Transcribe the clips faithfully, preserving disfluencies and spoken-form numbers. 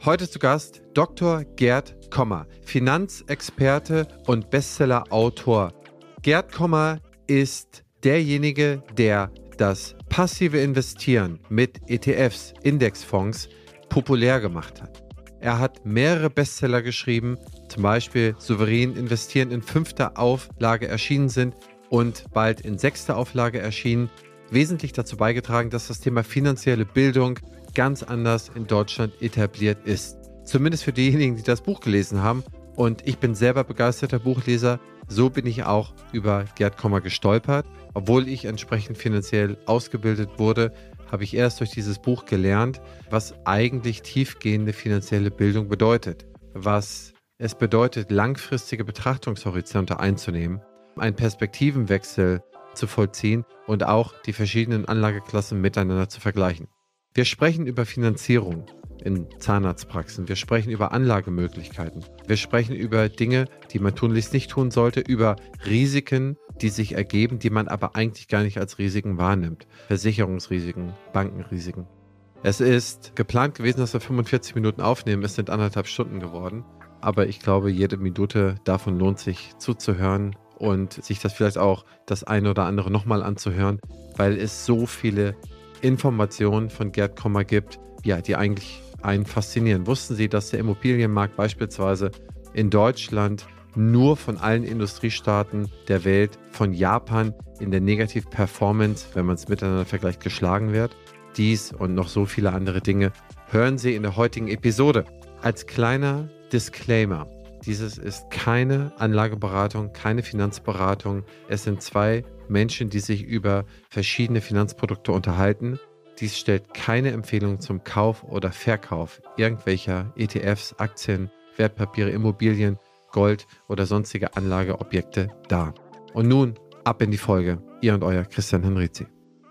Heute zu Gast Doktor Gerd Kommer, Finanzexperte und Bestsellerautor. Gerd Kommer ist derjenige, der das passive Investieren mit E T Fs, Indexfonds, populär gemacht hat. Er hat mehrere Bestseller geschrieben, zum Beispiel Souverän investieren in fünfter Auflage erschienen sind und bald in sechster Auflage erschienen. Wesentlich dazu beigetragen, dass das Thema finanzielle Bildung ganz anders in Deutschland etabliert ist. Zumindest für diejenigen, die das Buch gelesen haben. Und ich bin selber begeisterter Buchleser. So bin ich auch über Gerd Kommer gestolpert. Obwohl ich entsprechend finanziell ausgebildet wurde, habe ich erst durch dieses Buch gelernt, was eigentlich tiefgehende finanzielle Bildung bedeutet. Was es bedeutet, langfristige Betrachtungshorizonte einzunehmen, einen Perspektivenwechsel zu vollziehen und auch die verschiedenen Anlageklassen miteinander zu vergleichen. Wir sprechen über Finanzierung in Zahnarztpraxen. Wir sprechen über Anlagemöglichkeiten. Wir sprechen über Dinge, die man tunlichst nicht tun sollte, über Risiken, die sich ergeben, die man aber eigentlich gar nicht als Risiken wahrnimmt. Versicherungsrisiken, Bankenrisiken. Es ist geplant gewesen, dass wir fünfundvierzig Minuten aufnehmen. Es sind anderthalb Stunden geworden. Aber ich glaube, jede Minute davon lohnt sich zuzuhören und sich das vielleicht auch das eine oder andere nochmal anzuhören, weil es so viele Informationen von Gerd Kommer gibt, ja, die eigentlich einen faszinieren. Wussten Sie, dass der Immobilienmarkt beispielsweise in Deutschland nur von allen Industriestaaten der Welt, von Japan in der Negativ-Performance, wenn man es miteinander vergleicht, geschlagen wird? Dies und noch so viele andere Dinge hören Sie in der heutigen Episode. Als kleiner Disclaimer: Dieses ist keine Anlageberatung, keine Finanzberatung. Es sind zwei Menschen, die sich über verschiedene Finanzprodukte unterhalten. Dies stellt keine Empfehlung zum Kauf oder Verkauf irgendwelcher E T Fs, Aktien, Wertpapiere, Immobilien, Gold oder sonstige Anlageobjekte dar. Und nun ab in die Folge. Ihr und euer Christian Henrizi.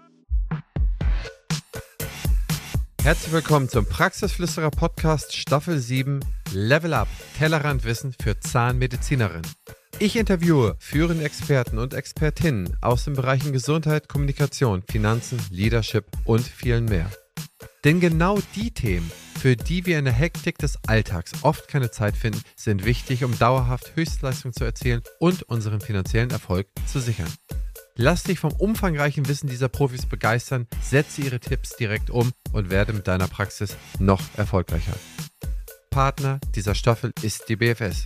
Herzlich willkommen zum Praxisflüsterer Podcast Staffel sieben Level Up, Tellerrandwissen für Zahnmedizinerinnen. Ich interviewe führende Experten und Expertinnen aus den Bereichen Gesundheit, Kommunikation, Finanzen, Leadership und vielen mehr. Denn genau die Themen, für die wir in der Hektik des Alltags oft keine Zeit finden, sind wichtig, um dauerhaft Höchstleistung zu erzielen und unseren finanziellen Erfolg zu sichern. Lass dich vom umfangreichen Wissen dieser Profis begeistern, setze ihre Tipps direkt um und werde mit deiner Praxis noch erfolgreicher. Partner dieser Staffel ist die B F S.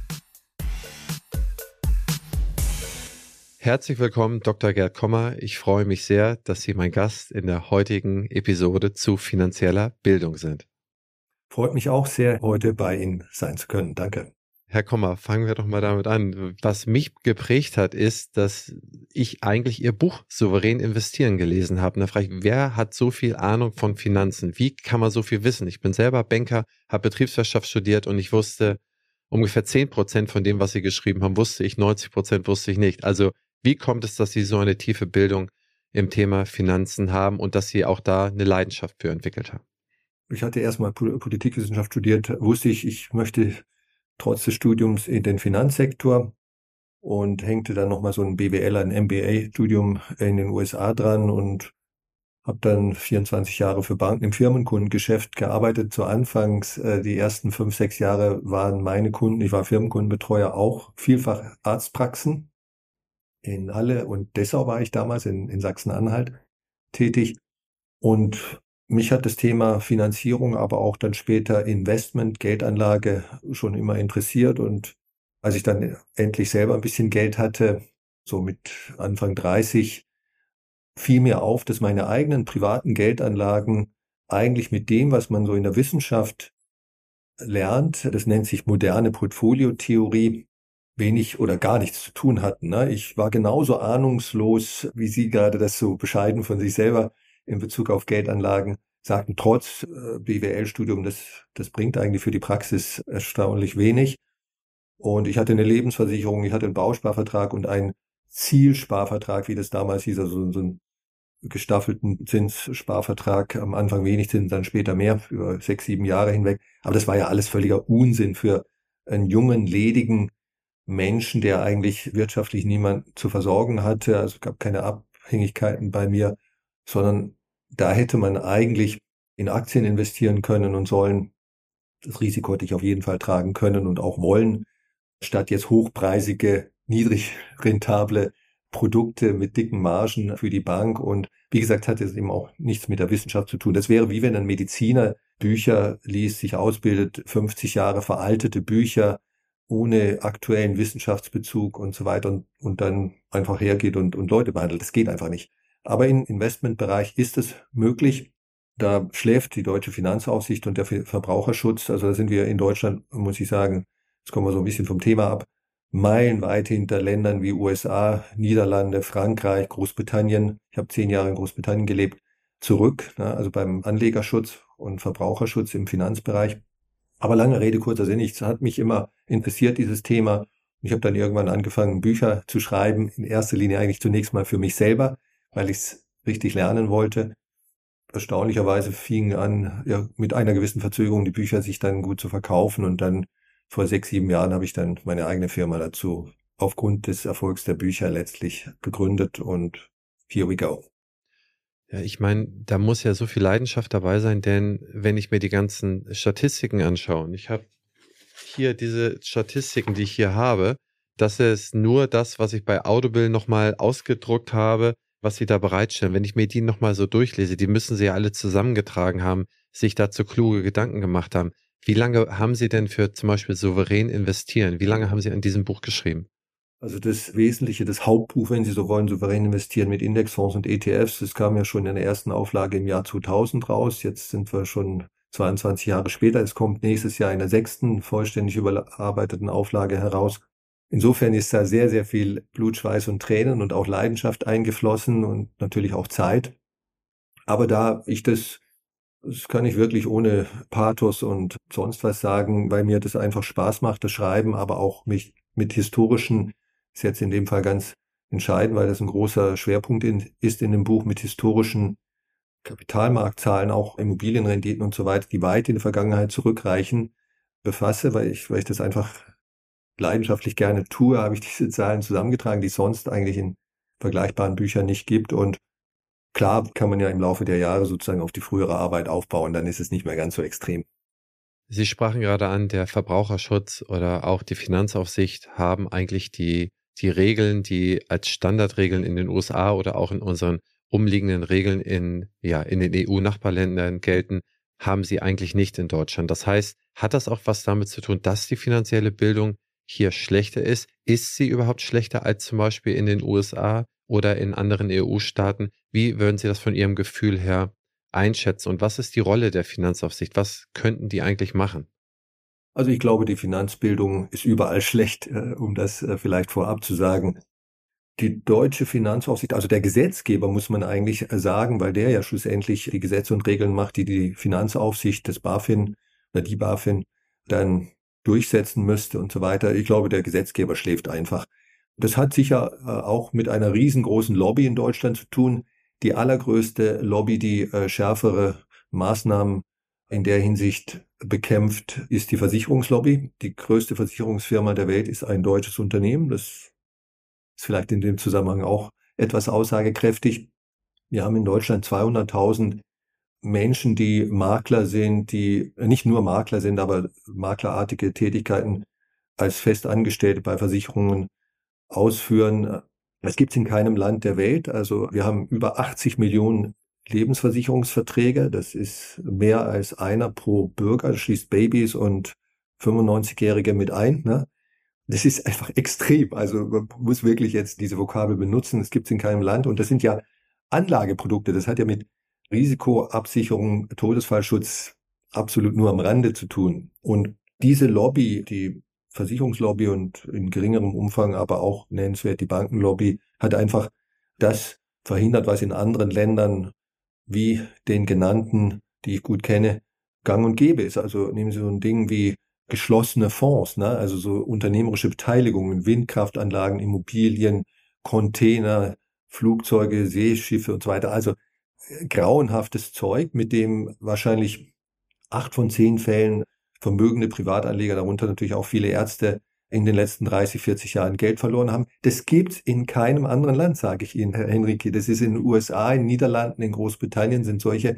Herzlich willkommen, Doktor Gerd Kommer. Ich freue mich sehr, dass Sie mein Gast in der heutigen Episode zu finanzieller Bildung sind. Freut mich auch sehr, heute bei Ihnen sein zu können. Danke. Herr Kommer, fangen wir doch mal damit an. Was mich geprägt hat, ist, dass ich eigentlich Ihr Buch Souverän investieren gelesen habe. Und da frage ich, wer hat so viel Ahnung von Finanzen? Wie kann man so viel wissen? Ich bin selber Banker, habe Betriebswirtschaft studiert und ich wusste ungefähr zehn Prozent von dem, was Sie geschrieben haben, wusste ich, neunzig Prozent wusste ich nicht. Also wie kommt es, dass Sie so eine tiefe Bildung im Thema Finanzen haben und dass Sie auch da eine Leidenschaft für entwickelt haben? Ich hatte erstmal Politikwissenschaft studiert, wusste ich, ich möchte trotz des Studiums in den Finanzsektor und hängte dann nochmal so ein B W L, ein M B A-Studium in den U S A dran und habe dann vierundzwanzig Jahre für Banken im Firmenkundengeschäft gearbeitet. Zu Anfangs, äh, die ersten fünf, sechs Jahre waren meine Kunden, ich war Firmenkundenbetreuer, auch vielfach Arztpraxen in Halle und Dessau war ich damals in, in Sachsen-Anhalt tätig. Und mich hat das Thema Finanzierung, aber auch dann später Investment, Geldanlage schon immer interessiert. Und als ich dann endlich selber ein bisschen Geld hatte, so mit Anfang dreißig, fiel mir auf, dass meine eigenen privaten Geldanlagen eigentlich mit dem, was man so in der Wissenschaft lernt, das nennt sich moderne Portfoliotheorie, wenig oder gar nichts zu tun hatten. Ne? Ich war genauso ahnungslos, wie Sie gerade das so bescheiden von sich selber in Bezug auf Geldanlagen sagten, trotz äh, B W L-Studium, das, das bringt eigentlich für die Praxis erstaunlich wenig. Und ich hatte eine Lebensversicherung, ich hatte einen Bausparvertrag und einen Zielsparvertrag, wie das damals hieß, also so einen gestaffelten Zinssparvertrag, am Anfang wenig Zinsen, dann später mehr, über sechs, sieben Jahre hinweg. Aber das war ja alles völliger Unsinn für einen jungen, ledigen Menschen, der eigentlich wirtschaftlich niemand zu versorgen hatte. Also es gab keine Abhängigkeiten bei mir, sondern da hätte man eigentlich in Aktien investieren können und sollen. Das Risiko hätte ich auf jeden Fall tragen können und auch wollen, statt jetzt hochpreisige, niedrig rentable Produkte mit dicken Margen für die Bank. Und wie gesagt, hat es eben auch nichts mit der Wissenschaft zu tun. Das wäre wie wenn ein Mediziner Bücher liest, sich ausbildet, fünfzig Jahre veraltete Bücher ohne aktuellen Wissenschaftsbezug und so weiter und, und dann einfach hergeht und, und Leute behandelt. Das geht einfach nicht. Aber im Investmentbereich ist es möglich. Da schläft die deutsche Finanzaufsicht und der Verbraucherschutz. Also da sind wir in Deutschland, muss ich sagen, jetzt kommen wir so ein bisschen vom Thema ab, meilenweit hinter Ländern wie U S A, Niederlande, Frankreich, Großbritannien. Ich habe zehn Jahre in Großbritannien gelebt, zurück, ne, also beim Anlegerschutz und Verbraucherschutz im Finanzbereich. Aber lange Rede, kurzer Sinn, es hat mich immer interessiert, dieses Thema. Ich habe dann irgendwann angefangen, Bücher zu schreiben, in erster Linie eigentlich zunächst mal für mich selber, weil ich es richtig lernen wollte. Erstaunlicherweise fingen an, ja, mit einer gewissen Verzögerung die Bücher sich dann gut zu verkaufen und dann vor sechs, sieben Jahren habe ich dann meine eigene Firma dazu aufgrund des Erfolgs der Bücher letztlich gegründet und here we go. Ja, ich meine, da muss ja so viel Leidenschaft dabei sein, denn wenn ich mir die ganzen Statistiken anschaue, und ich habe hier diese Statistiken, die ich hier habe, das ist nur das, was ich bei Audible nochmal ausgedruckt habe, was sie da bereitstellen. Wenn ich mir die nochmal so durchlese, die müssen sie ja alle zusammengetragen haben, sich dazu kluge Gedanken gemacht haben. Wie lange haben Sie denn für zum Beispiel souverän investieren? Wie lange haben Sie an diesem Buch geschrieben? Also das Wesentliche, das Hauptbuch, wenn Sie so wollen, souverän investieren mit Indexfonds und E T Fs, das kam ja schon in der ersten Auflage im Jahr zweitausend raus. Jetzt sind wir schon zweiundzwanzig Jahre später. Es kommt nächstes Jahr in der sechsten vollständig überarbeiteten Auflage heraus. Insofern ist da sehr, sehr viel Blut, Schweiß und Tränen und auch Leidenschaft eingeflossen und natürlich auch Zeit. Aber da ich das, das kann ich wirklich ohne Pathos und sonst was sagen, weil mir das einfach Spaß macht, das Schreiben, aber auch mich mit historischen, ist jetzt in dem Fall ganz entscheidend, weil das ein großer Schwerpunkt in, ist in dem Buch, mit historischen Kapitalmarktzahlen, auch Immobilienrenditen und so weiter, die weit in die Vergangenheit zurückreichen, befasse, weil ich, weil ich das einfach leidenschaftlich gerne tue, habe ich diese Zahlen zusammengetragen, die es sonst eigentlich in vergleichbaren Büchern nicht gibt. Und klar kann man ja im Laufe der Jahre sozusagen auf die frühere Arbeit aufbauen, dann ist es nicht mehr ganz so extrem. Sie sprachen gerade an, der Verbraucherschutz oder auch die Finanzaufsicht haben eigentlich die, die Regeln, die als Standardregeln in den U S A oder auch in unseren umliegenden Regeln in, ja, in den E U-Nachbarländern gelten, haben sie eigentlich nicht in Deutschland. Das heißt, hat das auch was damit zu tun, dass die finanzielle Bildung hier schlechter ist? Ist sie überhaupt schlechter als zum Beispiel in den U S A oder in anderen E U-Staaten? Wie würden Sie das von Ihrem Gefühl her einschätzen? Und was ist die Rolle der Finanzaufsicht? Was könnten die eigentlich machen? Also ich glaube, die Finanzbildung ist überall schlecht, um das vielleicht vorab zu sagen. Die deutsche Finanzaufsicht, also der Gesetzgeber muss man eigentlich sagen, weil der ja schlussendlich die Gesetze und Regeln macht, die die Finanzaufsicht des BaFin oder die BaFin dann durchsetzen müsste und so weiter. Ich glaube, der Gesetzgeber schläft einfach. Das hat sicher auch mit einer riesengroßen Lobby in Deutschland zu tun. Die allergrößte Lobby, die äh, schärfere Maßnahmen in der Hinsicht bekämpft, ist die Versicherungslobby. Die größte Versicherungsfirma der Welt ist ein deutsches Unternehmen. Das ist vielleicht in dem Zusammenhang auch etwas aussagekräftig. Wir haben in Deutschland zweihunderttausend Menschen, die Makler sind, die nicht nur Makler sind, aber maklerartige Tätigkeiten als Festangestellte bei Versicherungen ausführen. Das gibt es in keinem Land der Welt. Also wir haben über achtzig Millionen Lebensversicherungsverträge. Das ist mehr als einer pro Bürger. Das schließt Babys und fünfundneunzigjährige mit ein. Ne? Das ist einfach extrem. Also man muss wirklich jetzt diese Vokabel benutzen. Das gibt es in keinem Land. Und das sind ja Anlageprodukte. Das hat ja mit Risikoabsicherung, Todesfallschutz absolut nur am Rande zu tun. Und diese Lobby, die Versicherungslobby und in geringerem Umfang aber auch nennenswert die Bankenlobby, hat einfach das verhindert, was in anderen Ländern wie den genannten, die ich gut kenne, gang und gäbe ist. Also nehmen Sie so ein Ding wie geschlossene Fonds, ne? Also so unternehmerische Beteiligungen, Windkraftanlagen, Immobilien, Container, Flugzeuge, Seeschiffe und so weiter. Also grauenhaftes Zeug, mit dem wahrscheinlich acht von zehn Fällen vermögende Privatanleger, darunter natürlich auch viele Ärzte, in den letzten dreißig, vierzig Jahren Geld verloren haben. Das gibt's in keinem anderen Land, sage ich Ihnen, Herr Henrique. Das ist in den U S A, in den Niederlanden, in Großbritannien sind solche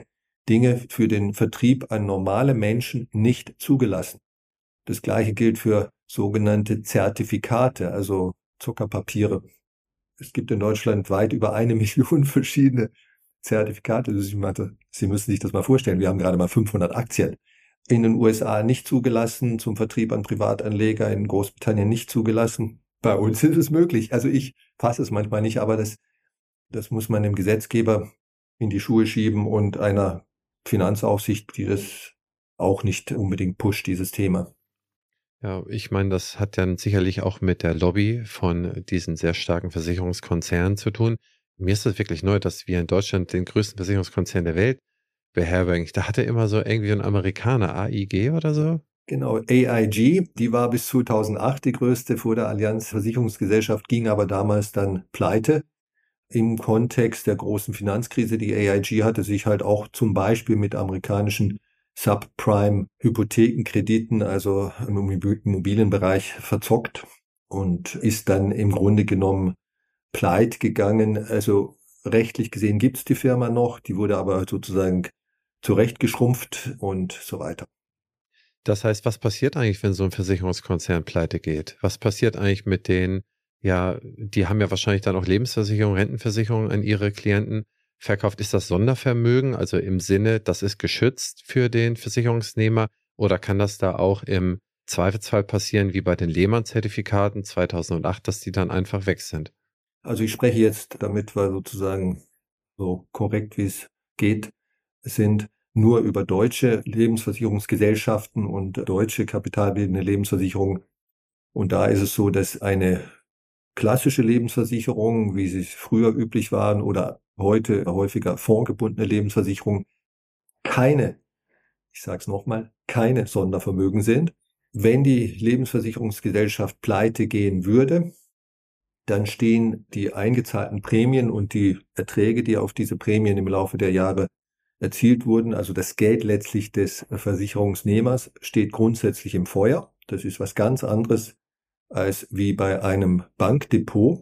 Dinge für den Vertrieb an normale Menschen nicht zugelassen. Das Gleiche gilt für sogenannte Zertifikate, also Zuckerpapiere. Es gibt in Deutschland weit über eine Million verschiedene Zertifikate. Sie müssen sich das mal vorstellen. Wir haben gerade mal fünfhundert Aktien. In den U S A nicht zugelassen, zum Vertrieb an Privatanleger, in Großbritannien nicht zugelassen. Bei uns ist es möglich. Also ich fasse es manchmal nicht, aber das, das muss man dem Gesetzgeber in die Schuhe schieben und einer Finanzaufsicht, die das auch nicht unbedingt pusht, dieses Thema. Ja, ich meine, das hat dann sicherlich auch mit der Lobby von diesen sehr starken Versicherungskonzernen zu tun. Mir ist das wirklich neu, dass wir in Deutschland den größten Versicherungskonzern der Welt beherbergen. Da hatte immer so irgendwie ein Amerikaner, A I G oder so. Genau, A I G, die war bis zweitausendacht die größte vor der Allianz Versicherungsgesellschaft, ging aber damals dann pleite. Im Kontext der großen Finanzkrise, die A I G hatte sich halt auch zum Beispiel mit amerikanischen Subprime-Hypothekenkrediten, also im Immobilienbereich, verzockt und ist dann im Grunde genommen pleite gegangen. Also rechtlich gesehen gibt es die Firma noch, die wurde aber sozusagen zurechtgeschrumpft und so weiter. Das heißt, was passiert eigentlich, wenn so ein Versicherungskonzern pleite geht? Was passiert eigentlich mit denen? Ja, die haben ja wahrscheinlich dann auch Lebensversicherung, Rentenversicherung an ihre Klienten verkauft. Ist das Sondervermögen, also im Sinne, das ist geschützt für den Versicherungsnehmer, oder kann das da auch im Zweifelsfall passieren, wie bei den Lehman-Zertifikaten zweitausendacht, dass die dann einfach weg sind? Also ich spreche jetzt, damit wir sozusagen so korrekt wie es geht sind, nur über deutsche Lebensversicherungsgesellschaften und deutsche kapitalbildende Lebensversicherungen. Und da ist es so, dass eine klassische Lebensversicherung, wie sie früher üblich waren, oder heute häufiger fondsgebundene Lebensversicherungen, keine, ich sage es nochmal, keine Sondervermögen sind. Wenn die Lebensversicherungsgesellschaft pleite gehen würde, dann stehen die eingezahlten Prämien und die Erträge, die auf diese Prämien im Laufe der Jahre erzielt wurden, also das Geld letztlich des Versicherungsnehmers, steht grundsätzlich im Feuer. Das ist was ganz anderes als wie bei einem Bankdepot,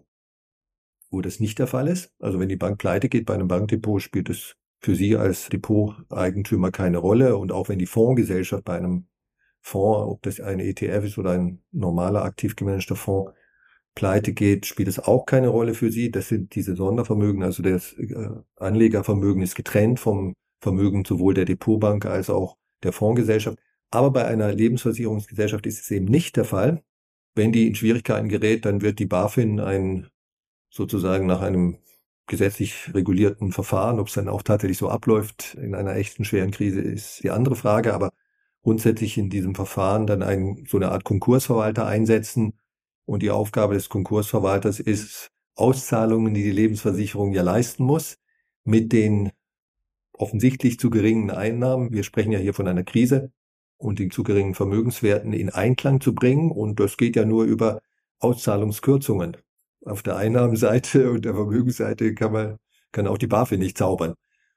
wo das nicht der Fall ist. Also wenn die Bank pleite geht, bei einem Bankdepot spielt es für Sie als Depoteigentümer keine Rolle. Und auch wenn die Fondsgesellschaft bei einem Fonds, ob das ein E T F ist oder ein normaler aktiv gemanagter Fonds, pleite geht, spielt es auch keine Rolle für Sie. Das sind diese Sondervermögen, also das äh, Anlegervermögen ist getrennt vom Vermögen sowohl der Depotbank als auch der Fondsgesellschaft. Aber bei einer Lebensversicherungsgesellschaft ist es eben nicht der Fall. Wenn die in Schwierigkeiten gerät, dann wird die BaFin ein sozusagen nach einem gesetzlich regulierten Verfahren, ob es dann auch tatsächlich so abläuft in einer echten schweren Krise, ist die andere Frage. Aber grundsätzlich in diesem Verfahren dann ein, so eine Art Konkursverwalter einsetzen. Und die Aufgabe des Konkursverwalters ist, Auszahlungen, die die Lebensversicherung ja leisten muss, mit den offensichtlich zu geringen Einnahmen, wir sprechen ja hier von einer Krise, und den zu geringen Vermögenswerten in Einklang zu bringen. Und das geht ja nur über Auszahlungskürzungen. Auf der Einnahmenseite und der Vermögensseite kann man, kann auch die BaFin nicht zaubern.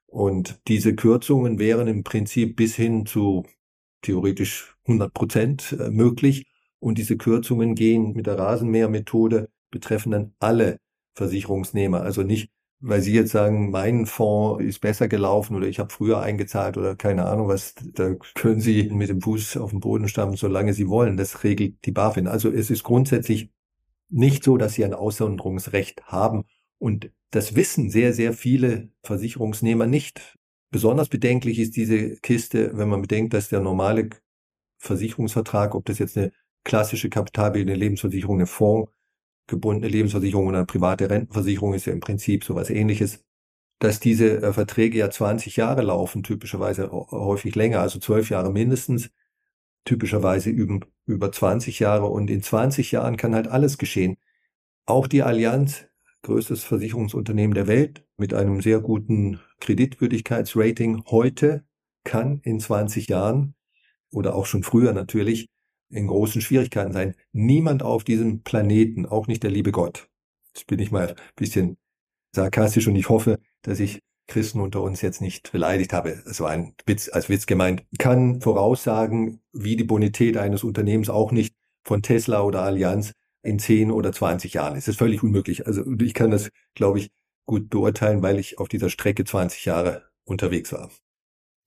Und diese Kürzungen wären im Prinzip bis hin zu theoretisch hundert Prozent möglich. Und diese Kürzungen gehen mit der Rasenmähermethode, betreffen dann alle Versicherungsnehmer. Also nicht, weil Sie jetzt sagen, mein Fonds ist besser gelaufen oder ich habe früher eingezahlt oder keine Ahnung was, da können Sie mit dem Fuß auf den Boden stampfen, solange Sie wollen. Das regelt die BaFin. Also es ist grundsätzlich nicht so, dass Sie ein Aussonderungsrecht haben. Und das wissen sehr, sehr viele Versicherungsnehmer nicht. Besonders bedenklich ist diese Kiste, wenn man bedenkt, dass der normale Versicherungsvertrag, ob das jetzt eine klassische kapitalbildende Lebensversicherung, eine fondsgebundene Lebensversicherung oder eine private Rentenversicherung ist, ja im Prinzip sowas Ähnliches, dass diese äh, Verträge ja zwanzig Jahre laufen, typischerweise häufig länger, also zwölf Jahre mindestens, typischerweise über, über zwanzig Jahre, und in zwanzig Jahren kann halt alles geschehen. Auch die Allianz, größtes Versicherungsunternehmen der Welt mit einem sehr guten Kreditwürdigkeitsrating heute, kann in zwanzig Jahren oder auch schon früher natürlich in großen Schwierigkeiten sein. Niemand auf diesem Planeten, auch nicht der liebe Gott, jetzt bin ich mal ein bisschen sarkastisch und ich hoffe, dass ich Christen unter uns jetzt nicht beleidigt habe, es war ein Witz, als Witz gemeint, kann voraussagen, wie die Bonität eines Unternehmens, auch nicht von Tesla oder Allianz, in zehn oder zwanzig Jahren ist. Das ist völlig unmöglich. Also ich kann das, glaube ich, gut beurteilen, weil ich auf dieser Strecke zwanzig Jahre unterwegs war.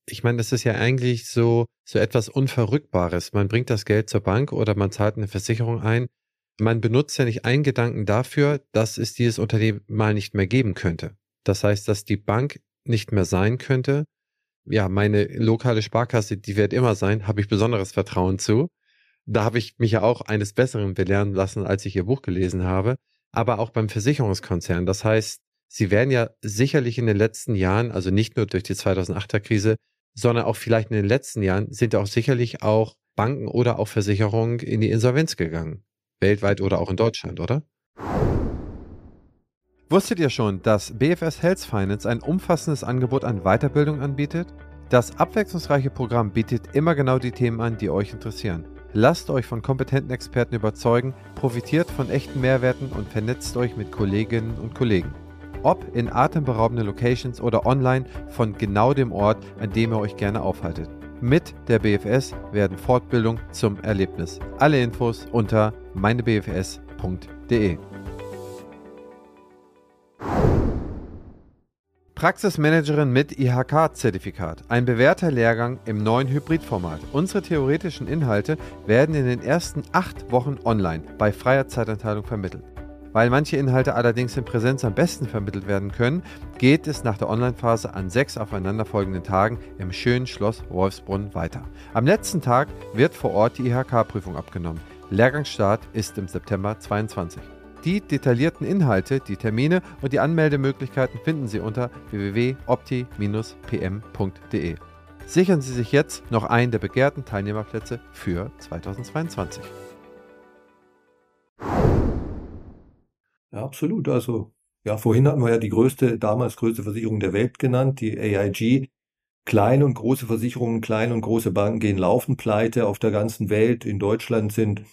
Ich meine, das ist ja eigentlich so, so etwas Unverrückbares. Man bringt das Geld zur Bank oder man zahlt eine Versicherung ein. Man benutzt ja nicht einen Gedanken dafür, dass es dieses Unternehmen mal nicht mehr geben könnte. Das heißt, dass die Bank nicht mehr sein könnte. Ja, meine lokale Sparkasse, die wird immer sein, habe ich besonderes Vertrauen zu. Da habe ich mich ja auch eines Besseren belehren lassen, als ich Ihr Buch gelesen habe. Aber auch beim Versicherungskonzern. Das heißt, Sie werden ja sicherlich in den letzten Jahren, also nicht nur durch die zweitausendachter Krise, sondern auch vielleicht in den letzten Jahren sind ja auch sicherlich auch Banken oder auch Versicherungen in die Insolvenz gegangen. Weltweit oder auch in Deutschland, oder? Wusstet ihr schon, dass B F S Health Finance ein umfassendes Angebot an Weiterbildung anbietet? Das abwechslungsreiche Programm bietet immer genau die Themen an, die euch interessieren. Lasst euch von kompetenten Experten überzeugen, profitiert von echten Mehrwerten und vernetzt euch mit Kolleginnen und Kollegen. Ob in atemberaubenden Locations oder online von genau dem Ort, an dem ihr euch gerne aufhaltet. Mit der B F S werden Fortbildung zum Erlebnis. Alle Infos unter meine b f s punkt d e. Praxismanagerin mit I H K-Zertifikat. Ein bewährter Lehrgang im neuen Hybridformat. Unsere theoretischen Inhalte werden in den ersten acht Wochen online bei freier Zeitanteilung vermittelt. Weil manche Inhalte allerdings in Präsenz am besten vermittelt werden können, geht es nach der Online-Phase an sechs aufeinanderfolgenden Tagen im schönen Schloss Wolfsbrunn weiter. Am letzten Tag wird vor Ort die I H K-Prüfung abgenommen. Lehrgangsstart ist im September zweiundzwanzig. Die detaillierten Inhalte, die Termine und die Anmeldemöglichkeiten finden Sie unter w w w punkt opti Bindestrich p m punkt d e. Sichern Sie sich jetzt noch einen der begehrten Teilnehmerplätze für zweitausendzweiundzwanzig. Ja, absolut. Also, ja, vorhin hatten wir ja die größte, damals größte Versicherung der Welt genannt, die A I G. Kleine und große Versicherungen, kleine und große Banken gehen laufend pleite auf der ganzen Welt. In Deutschland sind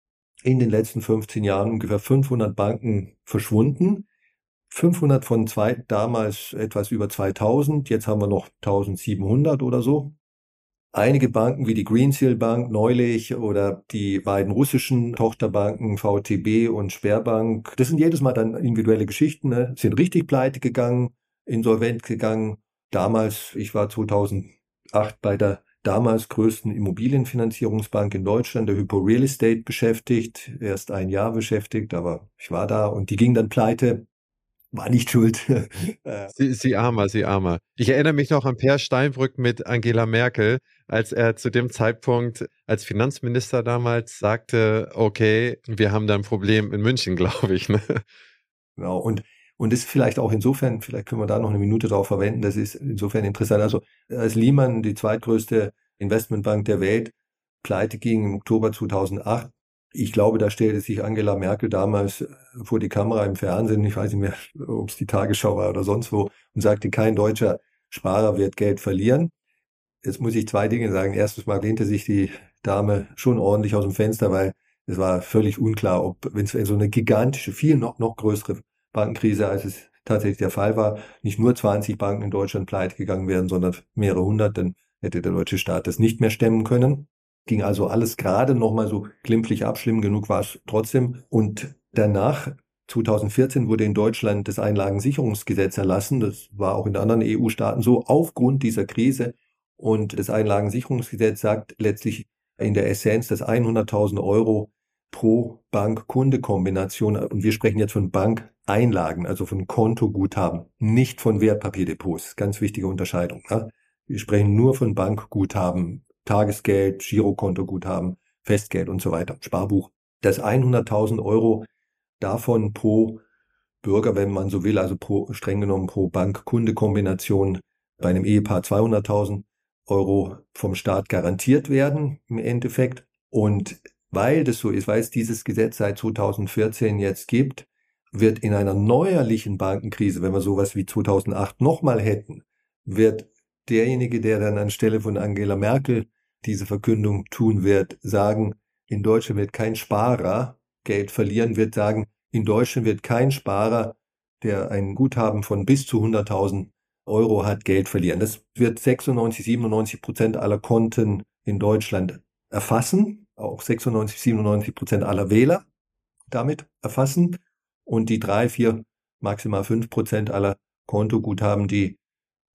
in den letzten fünfzehn Jahren ungefähr fünfhundert Banken verschwunden. fünfhundert von zwei, damals etwas über zweitausend. Jetzt haben wir noch eintausendsiebenhundert oder so. Einige Banken wie die Greensill Bank neulich oder die beiden russischen Tochterbanken V T B und Sberbank, das sind jedes Mal dann individuelle Geschichten, ne? Sind richtig pleite gegangen, insolvent gegangen. Damals, ich war zweitausendacht bei der damals größten Immobilienfinanzierungsbank in Deutschland, der Hypo Real Estate, beschäftigt, erst ein Jahr beschäftigt, aber ich war da und die ging dann pleite. War nicht schuld. Sie, sie armer, sie armer. Ich erinnere mich noch an Per Steinbrück mit Angela Merkel, als er zu dem Zeitpunkt als Finanzminister damals sagte, okay, wir haben da ein Problem in München, glaube ich. Ne? Genau, und und das ist vielleicht auch insofern, vielleicht können wir da noch eine Minute drauf verwenden, das ist insofern interessant. Also als Lehman, die zweitgrößte Investmentbank der Welt, pleite ging im Oktober zweitausendacht, ich glaube, da stellte sich Angela Merkel damals vor die Kamera im Fernsehen, ich weiß nicht mehr, ob es die Tagesschau war oder sonst wo, und sagte, kein deutscher Sparer wird Geld verlieren. Jetzt muss ich zwei Dinge sagen. Erstens mal lehnte sich die Dame schon ordentlich aus dem Fenster, weil es war völlig unklar, ob, wenn es so eine gigantische, viel noch, noch größere Bankenkrise, als es tatsächlich der Fall war, nicht nur zwanzig Banken in Deutschland pleite gegangen wären, sondern mehrere hundert, dann hätte der deutsche Staat das nicht mehr stemmen können. Ging also alles gerade noch mal so glimpflich ab, schlimm genug war es trotzdem. Und danach, zweitausendvierzehn, wurde in Deutschland das Einlagensicherungsgesetz erlassen. Das war auch in anderen E U-Staaten so, aufgrund dieser Krise. Und das Einlagensicherungsgesetz sagt letztlich in der Essenz, dass hunderttausend Euro pro Bank-Kunde-Kombination, und wir sprechen jetzt von Bankeinlagen, also von Kontoguthaben, nicht von Wertpapierdepots. Ganz wichtige Unterscheidung. Ne? Wir sprechen nur von Bankguthaben, Tagesgeld, Girokontoguthaben, Festgeld und so weiter, Sparbuch. Dass hunderttausend Euro davon pro Bürger, wenn man so will, also pro, streng genommen pro Bank-Kunde-Kombination bei einem Ehepaar zweihunderttausend Euro vom Staat garantiert werden im Endeffekt. Und weil das so ist, weil es dieses Gesetz seit zweitausendvierzehn jetzt gibt, wird in einer neuerlichen Bankenkrise, wenn wir sowas wie zweitausendacht nochmal hätten, wird derjenige, der dann anstelle von Angela Merkel diese Verkündung tun wird, sagen, in Deutschland wird kein Sparer Geld verlieren, wird sagen, in Deutschland wird kein Sparer, der ein Guthaben von bis zu hunderttausend Euro hat, Geld verlieren. Das wird sechsundneunzig, siebenundneunzig Prozent aller Konten in Deutschland erfassen, auch sechsundneunzig, siebenundneunzig Prozent aller Wähler damit erfassen und die drei, vier, maximal fünf Prozent aller Kontoguthaben, die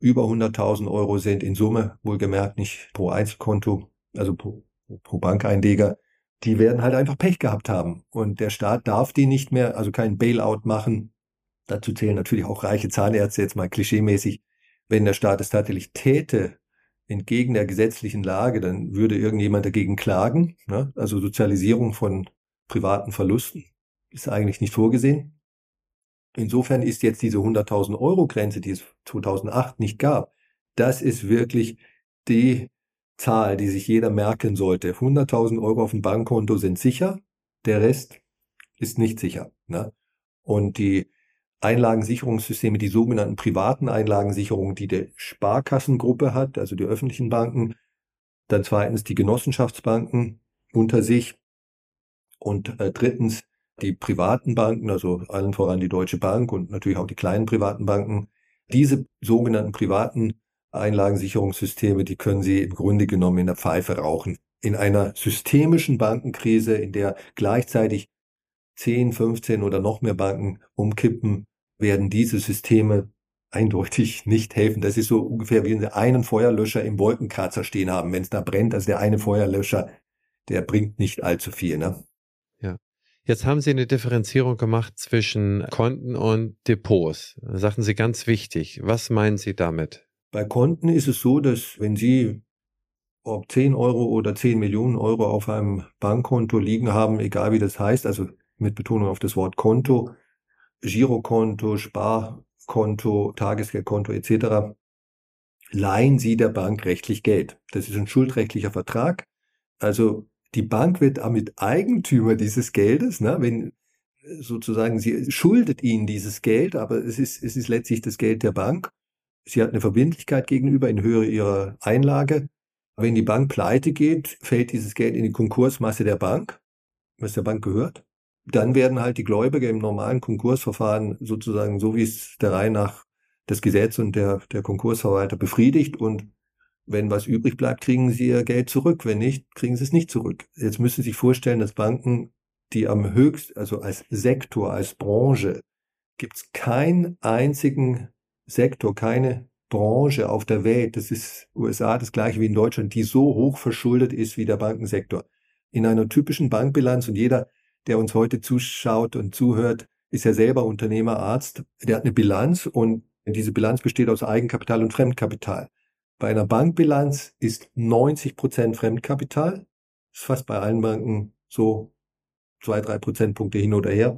über hunderttausend Euro sind in Summe, wohlgemerkt nicht pro Einzelkonto, also pro, pro Bankeinleger, die werden halt einfach Pech gehabt haben. Und der Staat darf die nicht mehr, also kein Bailout machen. Dazu zählen natürlich auch reiche Zahnärzte, jetzt mal klischeemäßig. Wenn der Staat es tatsächlich täte, entgegen der gesetzlichen Lage, dann würde irgendjemand dagegen klagen. Ne? Also Sozialisierung von privaten Verlusten ist eigentlich nicht vorgesehen. Insofern ist jetzt diese hunderttausend Euro Grenze, die es zweitausendacht nicht gab, das ist wirklich die Zahl, die sich jeder merken sollte. hunderttausend Euro auf dem Bankkonto sind sicher, der Rest ist nicht sicher. Ne? Und die Einlagensicherungssysteme, die sogenannten privaten Einlagensicherungen, die die Sparkassengruppe hat, also die öffentlichen Banken, dann zweitens die Genossenschaftsbanken unter sich und äh, drittens die privaten Banken, also allen voran die Deutsche Bank und natürlich auch die kleinen privaten Banken. Diese sogenannten privaten Einlagensicherungssysteme, die können Sie im Grunde genommen in der Pfeife rauchen. In einer systemischen Bankenkrise, in der gleichzeitig zehn, fünfzehn oder noch mehr Banken umkippen, werden diese Systeme eindeutig nicht helfen. Das ist so ungefähr, wie wenn Sie einen Feuerlöscher im Wolkenkratzer stehen haben. Wenn es da brennt, also der eine Feuerlöscher, der bringt nicht allzu viel, ne? Ja. Jetzt haben Sie eine Differenzierung gemacht zwischen Konten und Depots. Das sagten Sie ganz wichtig. Was meinen Sie damit? Bei Konten ist es so, dass wenn Sie ob zehn Euro oder zehn Millionen Euro auf einem Bankkonto liegen haben, egal wie das heißt, also mit Betonung auf das Wort Konto, Girokonto, Sparkonto, Tagesgeldkonto et cetera, leihen Sie der Bank rechtlich Geld. Das ist ein schuldrechtlicher Vertrag. Also die Bank wird damit Eigentümer dieses Geldes, ne, wenn sozusagen sie schuldet Ihnen dieses Geld, aber es ist, es ist letztlich das Geld der Bank. Sie hat eine Verbindlichkeit gegenüber in Höhe ihrer Einlage. Wenn die Bank pleite geht, fällt dieses Geld in die Konkursmasse der Bank, was der Bank gehört. Dann werden halt die Gläubiger im normalen Konkursverfahren sozusagen, so wie es der Reihe nach das Gesetz und der, der Konkursverwalter befriedigt, und wenn was übrig bleibt, kriegen sie ihr Geld zurück. Wenn nicht, kriegen sie es nicht zurück. Jetzt müssen Sie sich vorstellen, dass Banken, die am höchsten, also als Sektor, als Branche, gibt es keinen einzigen Sektor, keine Branche auf der Welt, das ist U S A das gleiche wie in Deutschland, die so hoch verschuldet ist wie der Bankensektor. In einer typischen Bankbilanz, und jeder, der uns heute zuschaut und zuhört, ist ja selber Unternehmer, Arzt, der hat eine Bilanz, und diese Bilanz besteht aus Eigenkapital und Fremdkapital. Bei einer Bankbilanz ist neunzig Prozent Fremdkapital, ist fast bei allen Banken so zwei, drei Prozentpunkte hin oder her,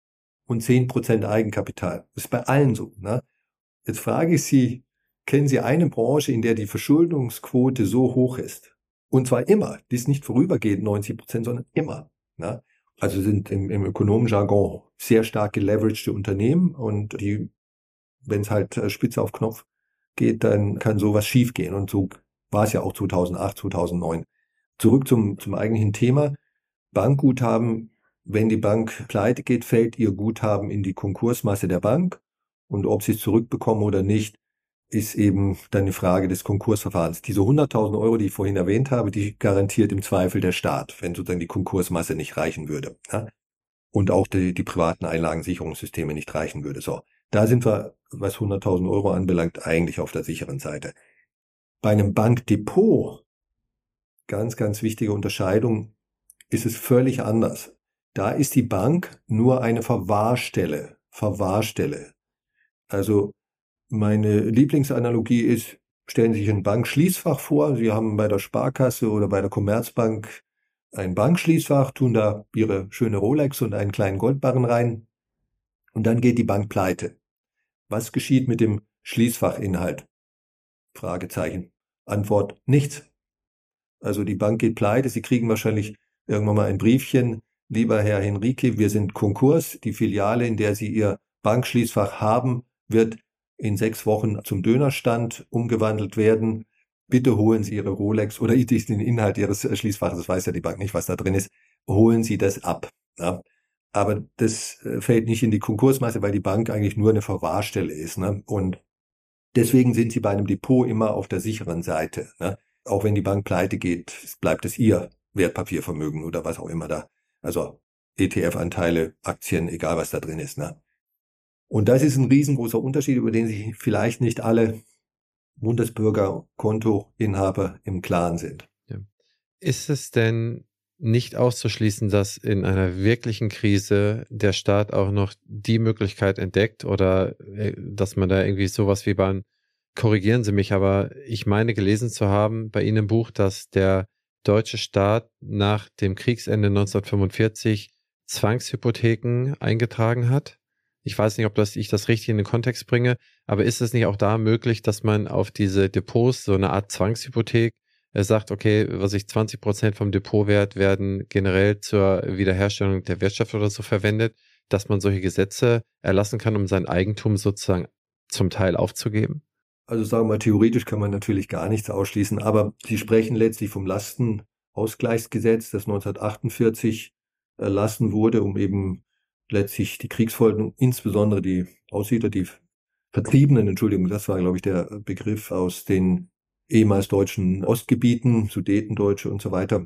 und zehn Prozent Eigenkapital. Das ist bei allen so. Ne? Jetzt frage ich Sie, kennen Sie eine Branche, in der die Verschuldungsquote so hoch ist? Und zwar immer, die ist nicht vorübergehend neunzig Prozent, sondern immer. Ne? Also sind im, im Ökonomenjargon sehr stark geleveragte Unternehmen, und die, wenn es halt spitze auf Knopf geht, dann kann sowas schiefgehen. Und so war es ja auch zweitausendacht, zweitausendneun. Zurück zum, zum eigentlichen Thema. Bankguthaben, wenn die Bank pleite geht, fällt ihr Guthaben in die Konkursmasse der Bank. Und ob sie es zurückbekommen oder nicht, ist eben dann eine Frage des Konkursverfahrens. Diese hunderttausend Euro, die ich vorhin erwähnt habe, die garantiert im Zweifel der Staat, wenn sozusagen die Konkursmasse nicht reichen würde. Ja? Und auch die, die privaten Einlagensicherungssysteme nicht reichen würde. So, da sind wir, was hunderttausend Euro anbelangt, eigentlich auf der sicheren Seite. Bei einem Bankdepot, ganz, ganz wichtige Unterscheidung, ist es völlig anders. Da ist die Bank nur eine Verwahrstelle. Verwahrstelle. Also meine Lieblingsanalogie ist, stellen Sie sich ein Bankschließfach vor. Sie haben bei der Sparkasse oder bei der Commerzbank ein Bankschließfach, tun da Ihre schöne Rolex und einen kleinen Goldbarren rein, und dann geht die Bank pleite. Was geschieht mit dem Schließfachinhalt? Fragezeichen. Antwort: nichts. Also die Bank geht pleite, Sie kriegen wahrscheinlich irgendwann mal ein Briefchen: lieber Herr Henrique, wir sind Konkurs, die Filiale, in der Sie Ihr Bankschließfach haben, wird in sechs Wochen zum Dönerstand umgewandelt werden. Bitte holen Sie Ihre Rolex oder den Inhalt Ihres Schließfaches, das weiß ja die Bank nicht, was da drin ist, holen Sie das ab. Ja. Aber das fällt nicht in die Konkursmasse, weil die Bank eigentlich nur eine Verwahrstelle ist. Ne? Und deswegen sind Sie bei einem Depot immer auf der sicheren Seite. Ne? Auch wenn die Bank pleite geht, bleibt es Ihr Wertpapiervermögen oder was auch immer da. Also E T F-Anteile, Aktien, egal was da drin ist. Ne? Und das ist ein riesengroßer Unterschied, über den sich vielleicht nicht alle Bundesbürger, Kontoinhaber im Klaren sind. Ja. Ist es denn nicht auszuschließen, dass in einer wirklichen Krise der Staat auch noch die Möglichkeit entdeckt oder dass man da irgendwie sowas wie beim, korrigieren Sie mich, aber ich meine gelesen zu haben bei Ihnen im Buch, dass der deutsche Staat nach dem Kriegsende neunzehnhundertfünfundvierzig Zwangshypotheken eingetragen hat? Ich weiß nicht, ob das, ich das richtig in den Kontext bringe, aber ist es nicht auch da möglich, dass man auf diese Depots so eine Art Zwangshypothek er sagt, okay, was ich zwanzig Prozent vom Depotwert werden generell zur Wiederherstellung der Wirtschaft oder so verwendet, dass man solche Gesetze erlassen kann, um sein Eigentum sozusagen zum Teil aufzugeben? Also sagen wir mal, theoretisch kann man natürlich gar nichts ausschließen, aber Sie sprechen letztlich vom Lastenausgleichsgesetz, das neunzehnhundertachtundvierzig erlassen wurde, um eben letztlich die Kriegsfolgen, insbesondere die Aussiedler, die Vertriebenen, Entschuldigung, das war, glaube ich, der Begriff aus den ehemals deutschen Ostgebieten, Sudetendeutsche und so weiter,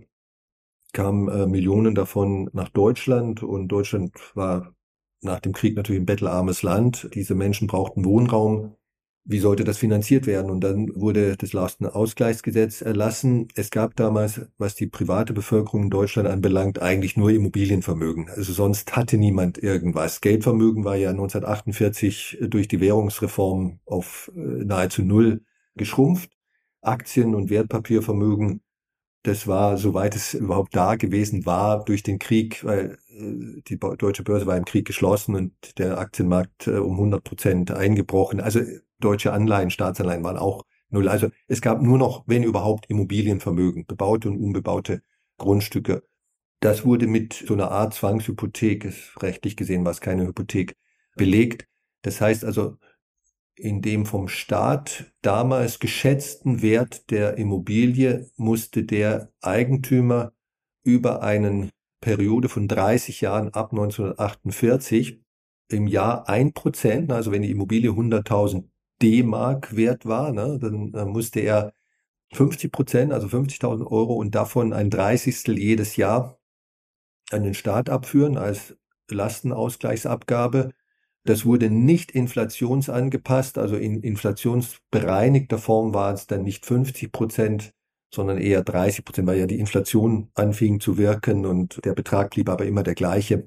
kamen äh, Millionen davon nach Deutschland und Deutschland war nach dem Krieg natürlich ein bettelarmes Land. Diese Menschen brauchten Wohnraum. Wie sollte das finanziert werden? Und dann wurde das Lastenausgleichsgesetz erlassen. Es gab damals, was die private Bevölkerung in Deutschland anbelangt, eigentlich nur Immobilienvermögen. Also sonst hatte niemand irgendwas. Geldvermögen war ja neunzehnhundertachtundvierzig durch die Währungsreform auf nahezu null geschrumpft. Aktien- und Wertpapiervermögen, das war, soweit es überhaupt da gewesen war, durch den Krieg, weil äh, die deutsche Börse war im Krieg geschlossen und der Aktienmarkt äh, um hundert Prozent eingebrochen. Also deutsche Anleihen, Staatsanleihen waren auch null. Also es gab nur noch, wenn überhaupt, Immobilienvermögen, bebaute und unbebaute Grundstücke. Das wurde mit so einer Art Zwangshypothek, ist rechtlich gesehen war es keine Hypothek, belegt. Das heißt also, in dem vom Staat damals geschätzten Wert der Immobilie musste der Eigentümer über eine Periode von dreißig Jahren ab neunzehnhundertachtundvierzig im Jahr ein Prozent, also wenn die Immobilie hunderttausend D-Mark wert war, ne, dann, dann musste er fünfzig Prozent, also fünfzigtausend Euro und davon ein Dreißigstel jedes Jahr an den Staat abführen als Lastenausgleichsabgabe. Das wurde nicht inflationsangepasst, also in inflationsbereinigter Form war es dann nicht fünfzig Prozent, sondern eher dreißig Prozent, weil ja die Inflation anfing zu wirken und der Betrag blieb aber immer der gleiche.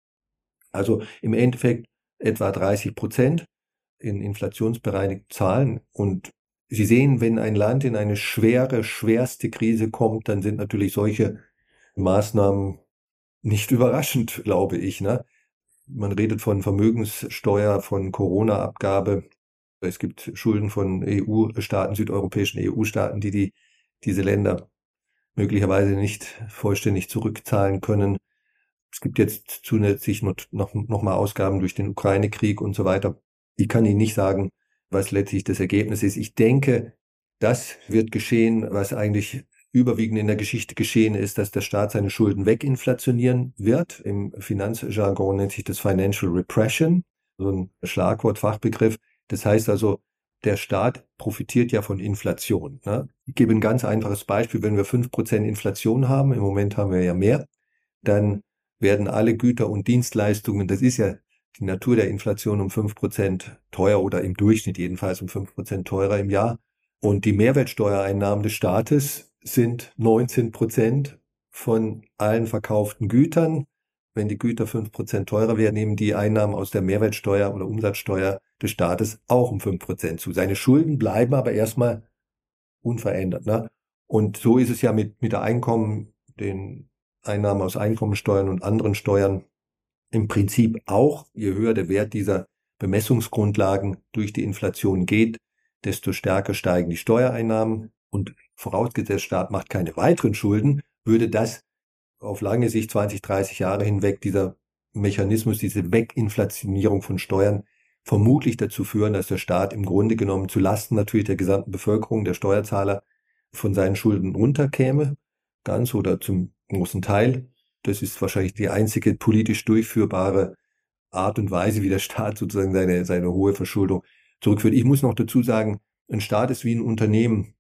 Also im Endeffekt etwa dreißig Prozent in inflationsbereinigten Zahlen. Und Sie sehen, wenn ein Land in eine schwere, schwerste Krise kommt, dann sind natürlich solche Maßnahmen nicht überraschend, glaube ich, ne? Man redet von Vermögenssteuer, von Corona-Abgabe. Es gibt Schulden von E U-Staaten, südeuropäischen E U-Staaten, die, die diese Länder möglicherweise nicht vollständig zurückzahlen können. Es gibt jetzt zusätzlich noch, noch, noch mal Ausgaben durch den Ukraine-Krieg und so weiter. Ich kann Ihnen nicht sagen, was letztlich das Ergebnis ist. Ich denke, das wird geschehen, was eigentlich überwiegend in der Geschichte geschehen ist, dass der Staat seine Schulden weginflationieren wird. Im Finanzjargon nennt sich das Financial Repression, so ein Schlagwort, Fachbegriff. Das heißt also, der Staat profitiert ja von Inflation. Ne? Ich gebe ein ganz einfaches Beispiel. Wenn wir fünf Prozent Inflation haben, im Moment haben wir ja mehr, dann werden alle Güter und Dienstleistungen, das ist ja die Natur der Inflation, um fünf Prozent teuer oder im Durchschnitt jedenfalls um fünf Prozent teurer im Jahr. Und die Mehrwertsteuereinnahmen des Staates sind neunzehn Prozent von allen verkauften Gütern. Wenn die Güter fünf Prozent teurer werden, nehmen die Einnahmen aus der Mehrwertsteuer oder Umsatzsteuer des Staates auch um fünf Prozent zu. Seine Schulden bleiben aber erstmal unverändert. Ne? Und so ist es ja mit, mit der Einkommen, den Einnahmen aus Einkommensteuern und anderen Steuern im Prinzip auch. Je höher der Wert dieser Bemessungsgrundlagen durch die Inflation geht, desto stärker steigen die Steuereinnahmen. Und vorausgesetzt, der Staat macht keine weiteren Schulden, würde das auf lange Sicht, zwanzig, dreißig Jahre hinweg, dieser Mechanismus, diese Weginflationierung von Steuern, vermutlich dazu führen, dass der Staat im Grunde genommen zu Lasten natürlich der gesamten Bevölkerung, der Steuerzahler, von seinen Schulden runterkäme, ganz oder zum großen Teil. Das ist wahrscheinlich die einzige politisch durchführbare Art und Weise, wie der Staat sozusagen seine, seine hohe Verschuldung zurückführt. Ich muss noch dazu sagen, ein Staat ist wie ein Unternehmen.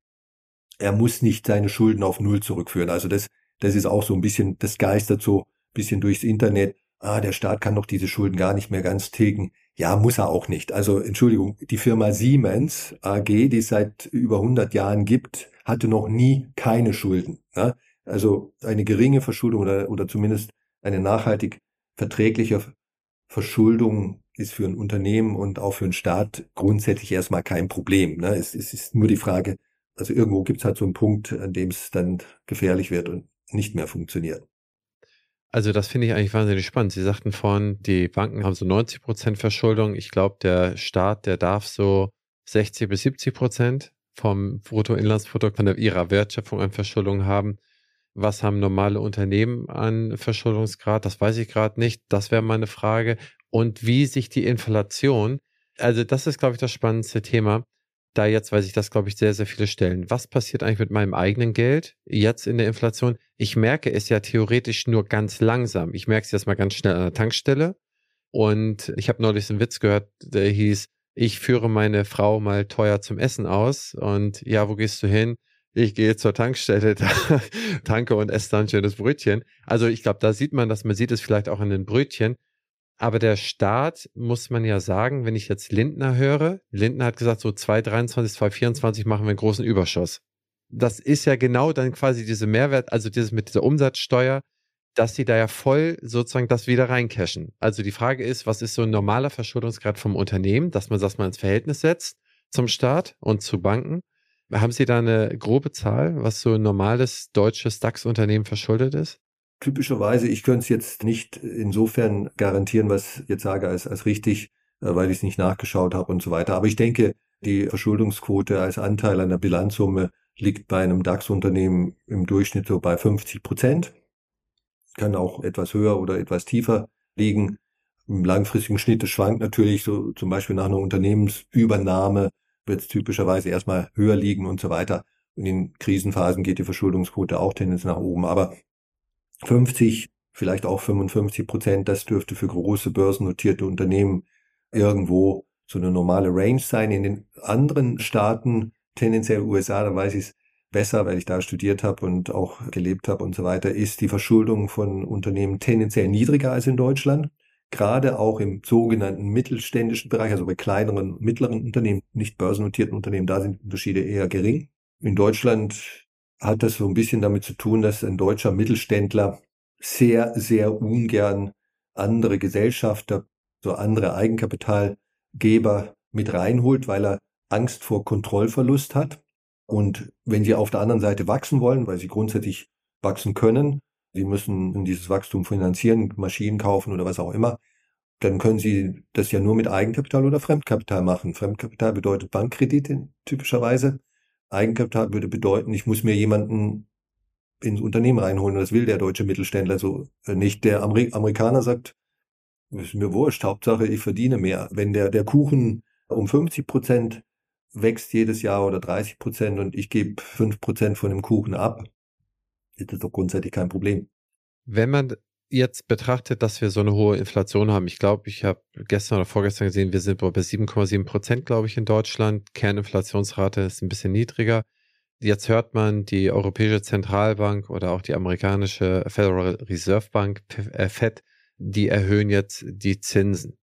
Er muss nicht seine Schulden auf Null zurückführen. Also das, das ist auch so ein bisschen, das geistert so ein bisschen durchs Internet. Ah, der Staat kann doch diese Schulden gar nicht mehr ganz tilgen. Ja, muss er auch nicht. Also Entschuldigung, die Firma Siemens A G, die es seit über hundert Jahren gibt, hatte noch nie keine Schulden. Ne? Also eine geringe Verschuldung oder, oder zumindest eine nachhaltig verträgliche Verschuldung ist für ein Unternehmen und auch für einen Staat grundsätzlich erstmal kein Problem. Ne? Es, es ist nur die Frage, also irgendwo gibt es halt so einen Punkt, an dem es dann gefährlich wird und nicht mehr funktioniert. Also das finde ich eigentlich wahnsinnig spannend. Sie sagten vorhin, die Banken haben so neunzig Prozent Verschuldung. Ich glaube, der Staat, der darf so sechzig bis siebzig Prozent vom Bruttoinlandsprodukt von der, ihrer Wertschöpfung an Verschuldung haben. Was haben normale Unternehmen an Verschuldungsgrad? Das weiß ich gerade nicht. Das wäre meine Frage. Und wie sich die Inflation, also das ist, glaube ich, das spannendste Thema. Da jetzt weiß ich, das, glaube ich, sehr, sehr viele stellen. Was passiert eigentlich mit meinem eigenen Geld jetzt in der Inflation? Ich merke es ja theoretisch nur ganz langsam. Ich merke es jetzt mal ganz schnell an der Tankstelle. Und ich habe neulich einen Witz gehört, der hieß, ich führe meine Frau mal teuer zum Essen aus. Und ja, wo gehst du hin? Ich gehe zur Tankstelle, tanke und esse dann ein schönes Brötchen. Also ich glaube, da sieht man das, man sieht es vielleicht auch an den Brötchen. Aber der Staat, muss man ja sagen, wenn ich jetzt Lindner höre, Lindner hat gesagt, so zwanzig dreiundzwanzig, zwanzig vierundzwanzig machen wir einen großen Überschuss. Das ist ja genau dann quasi diese Mehrwert, also dieses mit dieser Umsatzsteuer, dass sie da ja voll sozusagen das wieder reincashen. Also die Frage ist, was ist so ein normaler Verschuldungsgrad vom Unternehmen, dass man das mal ins Verhältnis setzt zum Staat und zu Banken? Haben Sie da eine grobe Zahl, was so ein normales deutsches DAX-Unternehmen verschuldet ist? Typischerweise, ich könnte es jetzt nicht insofern garantieren, was ich jetzt sage, als, als richtig, weil ich es nicht nachgeschaut habe und so weiter. Aber ich denke, die Verschuldungsquote als Anteil an der Bilanzsumme liegt bei einem DAX-Unternehmen im Durchschnitt so bei fünfzig Prozent. Kann auch etwas höher oder etwas tiefer liegen. Im langfristigen Schnitt, das schwankt natürlich, so zum Beispiel nach einer Unternehmensübernahme wird es typischerweise erstmal höher liegen und so weiter. Und in Krisenphasen geht die Verschuldungsquote auch tendenziell nach oben. Aber fünfzig, vielleicht auch fünfundfünfzig Prozent, das dürfte für große börsennotierte Unternehmen irgendwo so eine normale Range sein. In den anderen Staaten, tendenziell U S A, da weiß ich es besser, weil ich da studiert habe und auch gelebt habe und so weiter, ist die Verschuldung von Unternehmen tendenziell niedriger als in Deutschland. Gerade auch im sogenannten mittelständischen Bereich, also bei kleineren, mittleren Unternehmen, nicht börsennotierten Unternehmen, da sind Unterschiede eher gering. In Deutschland hat das so ein bisschen damit zu tun, dass ein deutscher Mittelständler sehr, sehr ungern andere Gesellschafter, so andere Eigenkapitalgeber mit reinholt, weil er Angst vor Kontrollverlust hat. Und wenn sie auf der anderen Seite wachsen wollen, weil sie grundsätzlich wachsen können, sie müssen dieses Wachstum finanzieren, Maschinen kaufen oder was auch immer, dann können sie das ja nur mit Eigenkapital oder Fremdkapital machen. Fremdkapital bedeutet Bankkredite typischerweise. Eigenkapital würde bedeuten, ich muss mir jemanden ins Unternehmen reinholen. Und das will der deutsche Mittelständler so nicht. Der Amer- Amerikaner sagt, ist mir wurscht, Hauptsache ich verdiene mehr. Wenn der, der Kuchen um fünfzig Prozent wächst jedes Jahr oder dreißig Prozent und ich gebe fünf Prozent von dem Kuchen ab, ist das doch grundsätzlich kein Problem. Wenn man jetzt betrachtet, dass wir so eine hohe Inflation haben, ich glaube, ich habe gestern oder vorgestern gesehen, wir sind bei sieben Komma sieben Prozent, glaube ich, in Deutschland. Kerninflationsrate ist ein bisschen niedriger. Jetzt hört man, die Europäische Zentralbank oder auch die amerikanische Federal Reserve Bank, Fed, die erhöhen jetzt die Zinsen.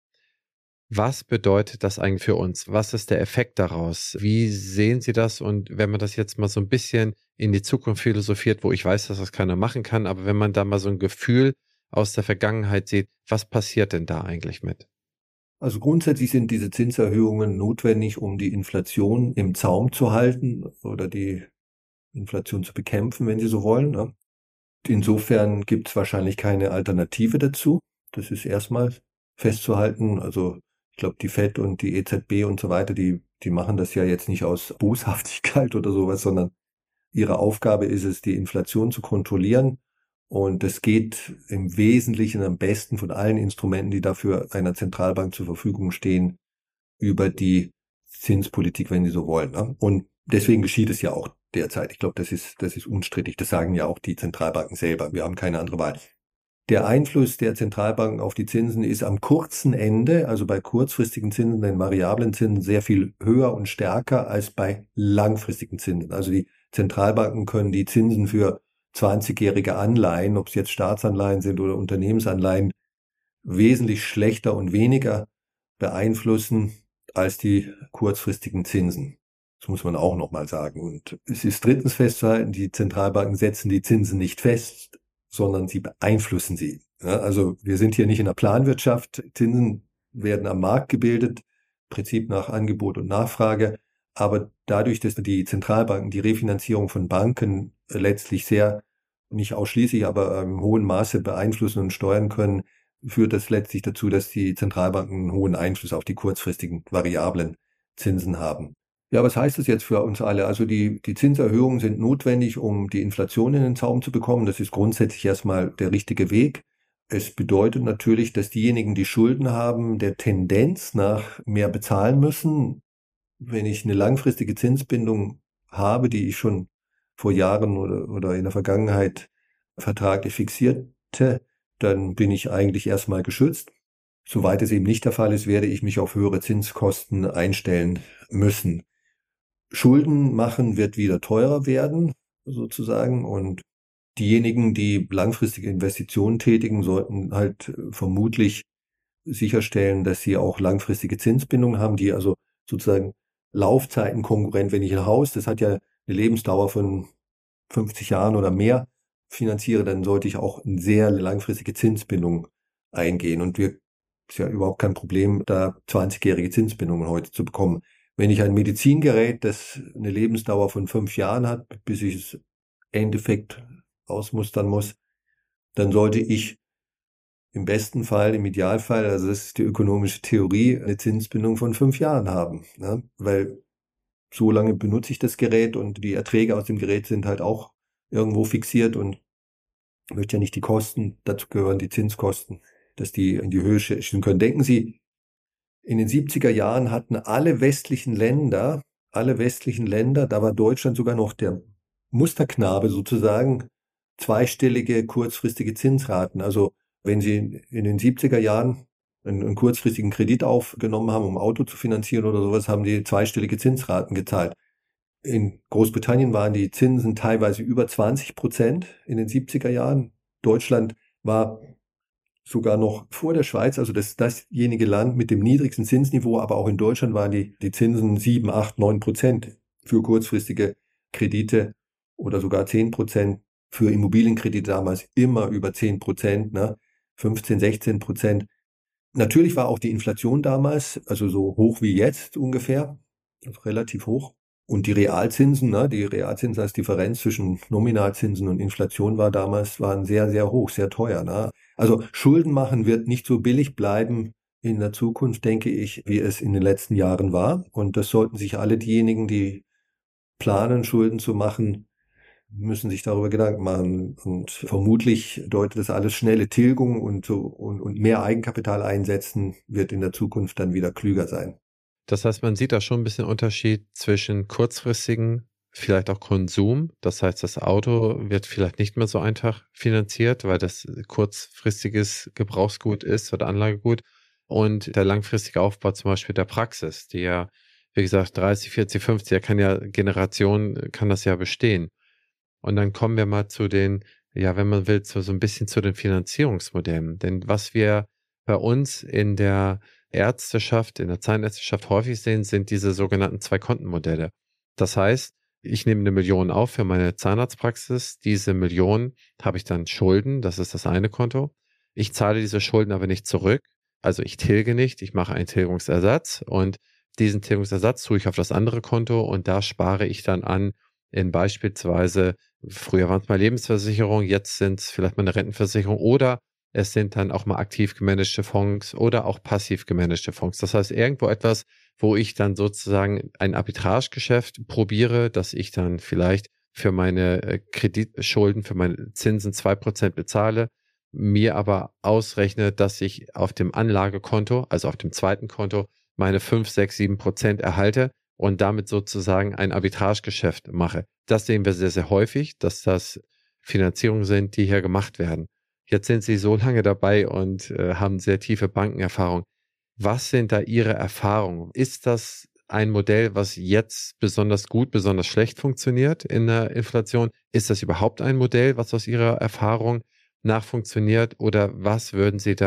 Was bedeutet das eigentlich für uns? Was ist der Effekt daraus? Wie sehen Sie das? Und wenn man das jetzt mal so ein bisschen in die Zukunft philosophiert, wo ich weiß, dass das keiner machen kann, aber wenn man da mal so ein Gefühl aus der Vergangenheit sieht, was passiert denn da eigentlich mit? Also grundsätzlich sind diese Zinserhöhungen notwendig, um die Inflation im Zaum zu halten oder die Inflation zu bekämpfen, wenn Sie so wollen. Ne? Insofern gibt es wahrscheinlich keine Alternative dazu. Das ist erstmal festzuhalten. Also ich glaube, die Fed und die E Z B und so weiter, die, die machen das ja jetzt nicht aus Boshaftigkeit oder sowas, sondern ihre Aufgabe ist es, die Inflation zu kontrollieren. Und das geht im Wesentlichen am besten von allen Instrumenten, die dafür einer Zentralbank zur Verfügung stehen, über die Zinspolitik, wenn Sie so wollen. Ne? Und deswegen geschieht es ja auch derzeit. Ich glaube, das ist, das ist unstrittig. Das sagen ja auch die Zentralbanken selber. Wir haben keine andere Wahl. Der Einfluss der Zentralbanken auf die Zinsen ist am kurzen Ende, also bei kurzfristigen Zinsen, den variablen Zinsen, sehr viel höher und stärker als bei langfristigen Zinsen. Also die Zentralbanken können die Zinsen für zwanzigjährige Anleihen, ob es jetzt Staatsanleihen sind oder Unternehmensanleihen, wesentlich schlechter und weniger beeinflussen als die kurzfristigen Zinsen. Das muss man auch nochmal sagen. Und es ist drittens festzuhalten, die Zentralbanken setzen die Zinsen nicht fest, sondern sie beeinflussen sie. Ja, also wir sind hier nicht in der Planwirtschaft. Zinsen werden am Markt gebildet, im Prinzip nach Angebot und Nachfrage. Aber dadurch, dass die Zentralbanken die Refinanzierung von Banken letztlich sehr, nicht ausschließlich, aber im hohen Maße beeinflussen und steuern können, führt das letztlich dazu, dass die Zentralbanken einen hohen Einfluss auf die kurzfristigen variablen Zinsen haben. Ja, was heißt das jetzt für uns alle? Also die, die Zinserhöhungen sind notwendig, um die Inflation in den Zaum zu bekommen. Das ist grundsätzlich erstmal der richtige Weg. Es bedeutet natürlich, dass diejenigen, die Schulden haben, der Tendenz nach mehr bezahlen müssen. Wenn ich eine langfristige Zinsbindung habe, die ich schon vor Jahren oder, oder in der Vergangenheit vertraglich fixierte, dann bin ich eigentlich erstmal geschützt. Soweit es eben nicht der Fall ist, werde ich mich auf höhere Zinskosten einstellen müssen. Schulden machen wird wieder teurer werden, sozusagen, und diejenigen, die langfristige Investitionen tätigen, sollten halt vermutlich sicherstellen, dass sie auch langfristige Zinsbindungen haben, die also sozusagen Laufzeitenkonkurrent, wenn ich ein Haus, das hat ja eine Lebensdauer von fünfzig Jahren oder mehr, finanziere, dann sollte ich auch eine sehr langfristige Zinsbindung eingehen. Und wir, ist ja überhaupt kein Problem, da zwanzigjährige Zinsbindungen heute zu bekommen. Wenn ich ein Medizingerät, das eine Lebensdauer von fünf Jahren hat, bis ich es im Endeffekt ausmustern muss, dann sollte ich im besten Fall, im Idealfall, also das ist die ökonomische Theorie, eine Zinsbindung von fünf Jahren haben. Ne? Weil so lange benutze ich das Gerät und die Erträge aus dem Gerät sind halt auch irgendwo fixiert und ich möchte ja nicht die Kosten, dazu gehören die Zinskosten, dass die in die Höhe schießen können. Denken Sie, in den siebziger Jahren hatten alle westlichen Länder, alle westlichen Länder, da war Deutschland sogar noch der Musterknabe sozusagen, zweistellige kurzfristige Zinsraten. Also wenn Sie in den siebziger Jahren einen, einen kurzfristigen Kredit aufgenommen haben, um ein Auto zu finanzieren oder sowas, haben die zweistellige Zinsraten gezahlt. In Großbritannien waren die Zinsen teilweise über zwanzig Prozent in den siebziger Jahren. Deutschland war sogar noch vor der Schweiz, also das dasjenige Land mit dem niedrigsten Zinsniveau, aber auch in Deutschland waren die, die Zinsen sieben, acht, neun Prozent für kurzfristige Kredite oder sogar zehn Prozent für Immobilienkredite damals, immer über zehn Prozent, ne? fünfzehn, sechzehn Prozent. Natürlich war auch die Inflation damals, also so hoch wie jetzt ungefähr, also relativ hoch. Und die Realzinsen, ne, die Realzinsen als Differenz zwischen Nominalzinsen und Inflation war damals, waren sehr, sehr hoch, sehr teuer. Ne? Also Schulden machen wird nicht so billig bleiben in der Zukunft, denke ich, wie es in den letzten Jahren war. Und das sollten sich alle diejenigen, die planen, Schulden zu machen, müssen sich darüber Gedanken machen. Und vermutlich deutet das alles schnelle Tilgung und, so, und, und mehr Eigenkapital einsetzen, wird in der Zukunft dann wieder klüger sein. Das heißt, man sieht da schon ein bisschen Unterschied zwischen kurzfristigen, vielleicht auch Konsum. Das heißt, das Auto wird vielleicht nicht mehr so einfach finanziert, weil das kurzfristiges Gebrauchsgut ist oder Anlagegut. Und der langfristige Aufbau zum Beispiel der Praxis, die ja, wie gesagt, dreißig, vierzig, fünfzig, ja, kann ja Generationen, kann das ja bestehen. Und dann kommen wir mal zu den, ja, wenn man will, zu, so ein bisschen zu den Finanzierungsmodellen. Denn was wir bei uns in der Ärzteschaft, in der Zahnärzteschaft häufig sehen, sind diese sogenannten Zwei-Konten-Modelle. Das heißt, ich nehme eine Million auf für meine Zahnarztpraxis. Diese Million habe ich dann Schulden, das ist das eine Konto. Ich zahle diese Schulden aber nicht zurück, also ich tilge nicht, ich mache einen Tilgungsersatz und diesen Tilgungsersatz tue ich auf das andere Konto und da spare ich dann an in beispielsweise, früher waren es mal Lebensversicherung, jetzt sind es vielleicht mal eine Rentenversicherung oder es sind dann auch mal aktiv gemanagte Fonds oder auch passiv gemanagte Fonds. Das heißt, irgendwo etwas, wo ich dann sozusagen ein Arbitragegeschäft probiere, dass ich dann vielleicht für meine Kreditschulden, für meine Zinsen zwei Prozent bezahle, mir aber ausrechne, dass ich auf dem Anlagekonto, also auf dem zweiten Konto, meine fünf, sechs, sieben Prozent erhalte und damit sozusagen ein Arbitragegeschäft mache. Das sehen wir sehr, sehr häufig, dass das Finanzierungen sind, die hier gemacht werden. Jetzt sind Sie so lange dabei und äh, haben sehr tiefe Bankenerfahrung. Was sind da Ihre Erfahrungen? Ist das ein Modell, was jetzt besonders gut, besonders schlecht funktioniert in der Inflation? Ist das überhaupt ein Modell, was aus Ihrer Erfahrung nach funktioniert? Oder was würden Sie da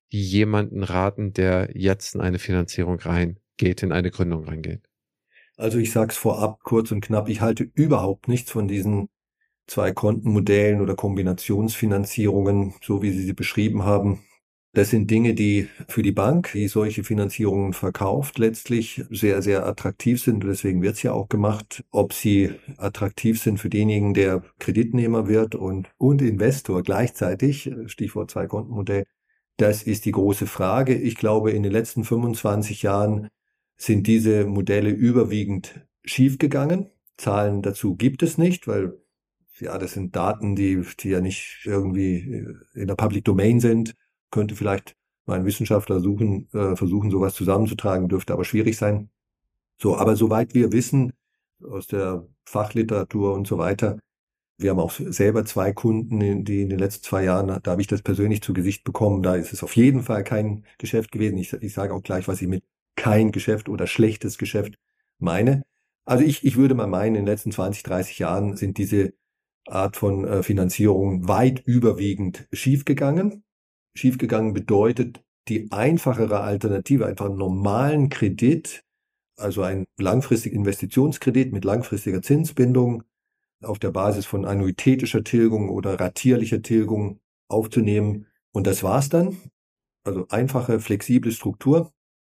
jemanden raten, der jetzt in eine Finanzierung reingeht, in eine Gründung reingeht? Also ich sage es vorab kurz und knapp, ich halte überhaupt nichts von diesen Zwei-Konten-Modellen oder Kombinationsfinanzierungen, so wie Sie sie beschrieben haben. Das sind Dinge, die für die Bank, die solche Finanzierungen verkauft, letztlich sehr, sehr attraktiv sind. Und deswegen wird es ja auch gemacht. Ob sie attraktiv sind für denjenigen, der Kreditnehmer wird und, und Investor gleichzeitig, Stichwort Zwei-Konten-Modell, das ist die große Frage. Ich glaube, in den letzten fünfundzwanzig Jahren sind diese Modelle überwiegend schiefgegangen. Zahlen dazu gibt es nicht, weil ja, das sind Daten, die, die ja nicht irgendwie in der Public Domain sind. Könnte vielleicht mal ein Wissenschaftler suchen, äh, versuchen, sowas zusammenzutragen, dürfte aber schwierig sein. So, aber soweit wir wissen, aus der Fachliteratur und so weiter, wir haben auch selber zwei Kunden, die in den letzten zwei Jahren, da habe ich das persönlich zu Gesicht bekommen, da ist es auf jeden Fall kein Geschäft gewesen. Ich, ich sage auch gleich, was ich mit kein Geschäft oder schlechtes Geschäft meine. Also ich, ich würde mal meinen, in den letzten zwanzig, dreißig Jahren sind diese Art von äh, Finanzierung weit überwiegend schiefgegangen. Schiefgegangen bedeutet die einfachere Alternative, einfach einen normalen Kredit, also ein langfristiger Investitionskredit mit langfristiger Zinsbindung auf der Basis von annuitätischer Tilgung oder ratierlicher Tilgung aufzunehmen. Und das war's dann. Also einfache, flexible Struktur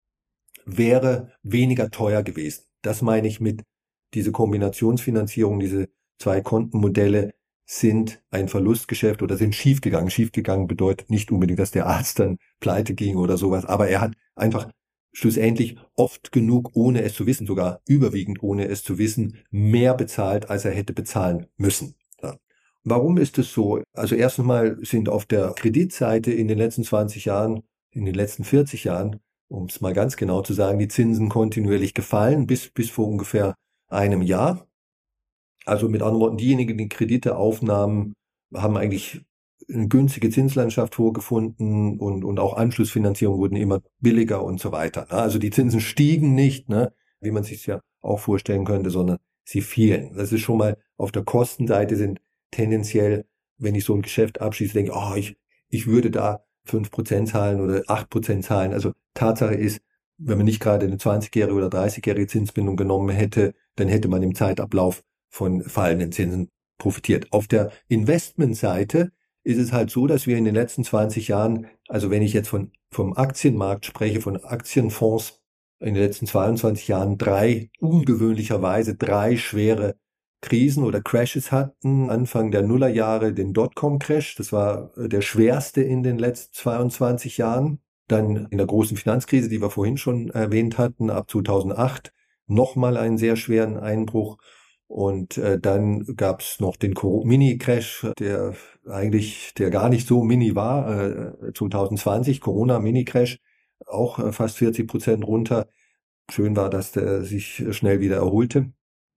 wäre weniger teuer gewesen. Das meine ich mit diese Kombinationsfinanzierung, diese Zwei-Konten-Modelle sind ein Verlustgeschäft oder sind schiefgegangen. Schiefgegangen bedeutet nicht unbedingt, dass der Arzt dann pleite ging oder sowas, aber er hat einfach schlussendlich oft genug, ohne es zu wissen, sogar überwiegend ohne es zu wissen, mehr bezahlt, als er hätte bezahlen müssen. Ja. Warum ist es so? Also erstens mal sind auf der Kreditseite in den letzten zwanzig Jahren, in den letzten vierzig Jahren, um es mal ganz genau zu sagen, die Zinsen kontinuierlich gefallen, bis, bis vor ungefähr einem Jahr. Also mit anderen Worten, diejenigen, die Kredite aufnahmen, haben eigentlich eine günstige Zinslandschaft vorgefunden und, und auch Anschlussfinanzierungen wurden immer billiger und so weiter. Also die Zinsen stiegen nicht, ne, wie man sich ja auch vorstellen könnte, sondern sie fielen. Das ist schon mal auf der Kostenseite sind tendenziell, wenn ich so ein Geschäft abschließe, denke ich, oh, ich, ich würde da fünf Prozent zahlen oder acht Prozent zahlen. Also Tatsache ist, wenn man nicht gerade eine zwanzigjährige oder dreißigjährige Zinsbindung genommen hätte, dann hätte man im Zeitablauf von fallenden Zinsen profitiert. Auf der Investmentseite ist es halt so, dass wir in den letzten zwanzig Jahren, also wenn ich jetzt von, vom Aktienmarkt spreche, von Aktienfonds, in den letzten zweiundzwanzig Jahren drei, ungewöhnlicherweise drei schwere Krisen oder Crashes hatten. Anfang der Nullerjahre den Dotcom-Crash, das war der schwerste in den letzten zweiundzwanzig Jahren. Dann in der großen Finanzkrise, die wir vorhin schon erwähnt hatten, ab zweitausendacht, nochmal einen sehr schweren Einbruch. Und äh, dann gab es noch den Mini-Crash, der eigentlich, der gar nicht so mini war, äh, zwanzig zwanzig, Corona-Mini-Crash, auch äh, fast vierzig Prozent runter. Schön war, dass der sich schnell wieder erholte.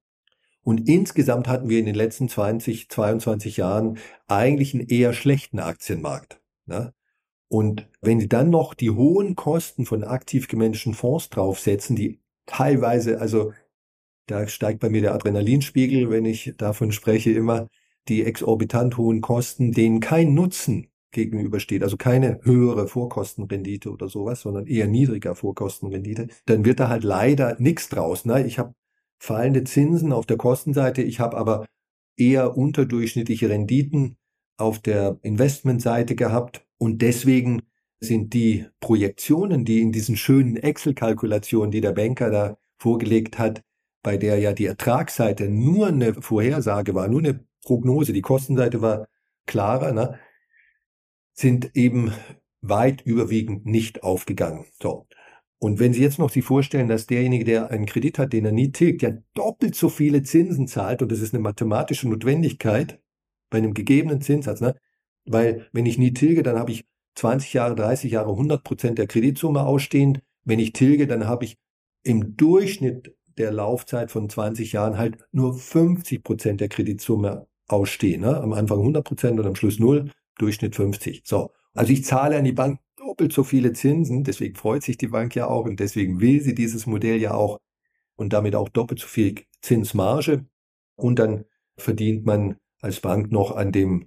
Und insgesamt hatten wir in den letzten zwanzig, zweiundzwanzig Jahren eigentlich einen eher schlechten Aktienmarkt. Ne? Und wenn Sie dann noch die hohen Kosten von aktiv gemanagten Fonds draufsetzen, die teilweise, also da steigt bei mir der Adrenalinspiegel, wenn ich davon spreche, immer die exorbitant hohen Kosten, denen kein Nutzen gegenübersteht, also keine höhere Vorkostenrendite oder sowas, sondern eher niedriger Vorkostenrendite, dann wird da halt leider nichts draus. Ne? Ich habe fallende Zinsen auf der Kostenseite, ich habe aber eher unterdurchschnittliche Renditen auf der Investmentseite gehabt und deswegen sind die Projektionen, die in diesen schönen Excel-Kalkulationen, die der Banker da vorgelegt hat, bei der ja die Ertragsseite nur eine Vorhersage war, nur eine Prognose, die Kostenseite war klarer, ne, sind eben weit überwiegend nicht aufgegangen. So. Und wenn Sie jetzt noch sich vorstellen, dass derjenige, der einen Kredit hat, den er nie tilgt, ja doppelt so viele Zinsen zahlt, und das ist eine mathematische Notwendigkeit bei einem gegebenen Zinssatz, ne, weil wenn ich nie tilge, dann habe ich zwanzig Jahre, dreißig Jahre hundert Prozent der Kreditsumme ausstehend. Wenn ich tilge, dann habe ich im Durchschnitt der Laufzeit von zwanzig Jahren halt nur fünfzig Prozent der Kreditsumme ausstehen. Ne? Am Anfang hundert Prozent und am Schluss null, Durchschnitt fünfzig. So, also ich zahle an die Bank doppelt so viele Zinsen, deswegen freut sich die Bank ja auch und deswegen will sie dieses Modell ja auch und damit auch doppelt so viel Zinsmarge und dann verdient man als Bank noch an dem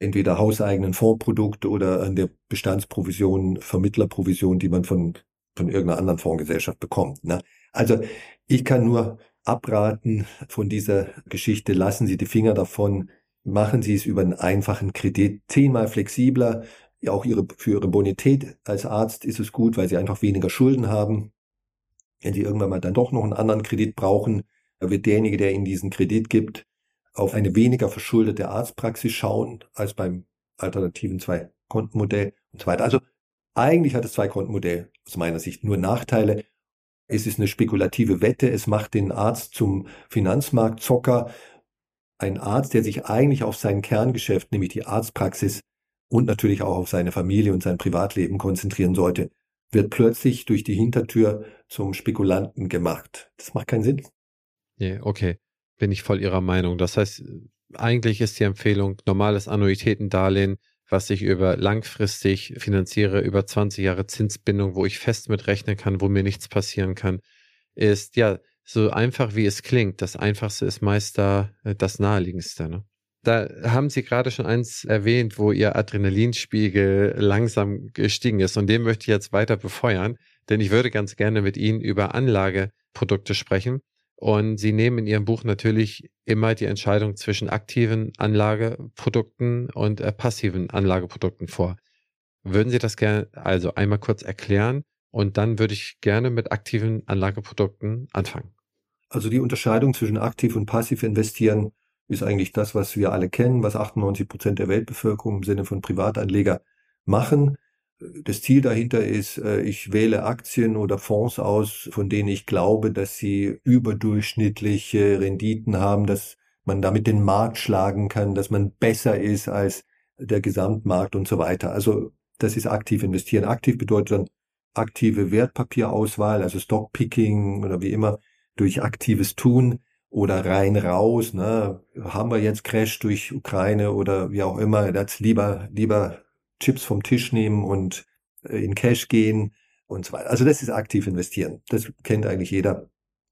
entweder hauseigenen Fondsprodukte oder an der Bestandsprovision, Vermittlerprovision, die man von, von irgendeiner anderen Fondsgesellschaft bekommt. Ne? Also ich kann nur abraten von dieser Geschichte, lassen Sie die Finger davon, machen Sie es über einen einfachen Kredit, zehnmal flexibler, ja, auch ihre, für Ihre Bonität als Arzt ist es gut, weil Sie einfach weniger Schulden haben. Wenn Sie irgendwann mal dann doch noch einen anderen Kredit brauchen, wird derjenige, der Ihnen diesen Kredit gibt, auf eine weniger verschuldete Arztpraxis schauen als beim alternativen Zwei-Konten-Modell und so weiter. Also eigentlich hat das Zwei-Konten-Modell aus meiner Sicht nur Nachteile. Es ist eine spekulative Wette, es macht den Arzt zum Finanzmarktzocker. Ein Arzt, der sich eigentlich auf sein Kerngeschäft, nämlich die Arztpraxis und natürlich auch auf seine Familie und sein Privatleben konzentrieren sollte, wird plötzlich durch die Hintertür zum Spekulanten gemacht. Das macht keinen Sinn. Nee, okay, bin ich voll Ihrer Meinung. Das heißt, eigentlich ist die Empfehlung, normales Annuitätendarlehen, was ich über langfristig finanziere, über zwanzig Jahre Zinsbindung, wo ich fest mit rechnen kann, wo mir nichts passieren kann, ist ja so einfach, wie es klingt. Das Einfachste ist meist da äh, das Naheliegendste, ne? Da haben Sie gerade schon eins erwähnt, wo Ihr Adrenalinspiegel langsam gestiegen ist, und den möchte ich jetzt weiter befeuern, denn ich würde ganz gerne mit Ihnen über Anlageprodukte sprechen. Und Sie nehmen in Ihrem Buch natürlich immer die Entscheidung zwischen aktiven Anlageprodukten und äh, passiven Anlageprodukten vor. Würden Sie das gerne also einmal kurz erklären, und dann würde ich gerne mit aktiven Anlageprodukten anfangen. Also die Unterscheidung zwischen aktiv und passiv investieren ist eigentlich das, was wir alle kennen, was achtundneunzig Prozent der Weltbevölkerung im Sinne von Privatanleger machen. Das Ziel dahinter ist, ich wähle Aktien oder Fonds aus, von denen ich glaube, dass sie überdurchschnittliche Renditen haben, dass man damit den Markt schlagen kann, dass man besser ist als der Gesamtmarkt und so weiter. Also das ist aktiv investieren. Aktiv bedeutet dann aktive Wertpapierauswahl, also Stockpicking oder wie immer, durch aktives Tun oder rein raus. Ne? Haben wir jetzt Crash durch Ukraine oder wie auch immer, das lieber lieber Chips vom Tisch nehmen und in Cash gehen und so weiter. Also das ist aktiv investieren. Das kennt eigentlich jeder,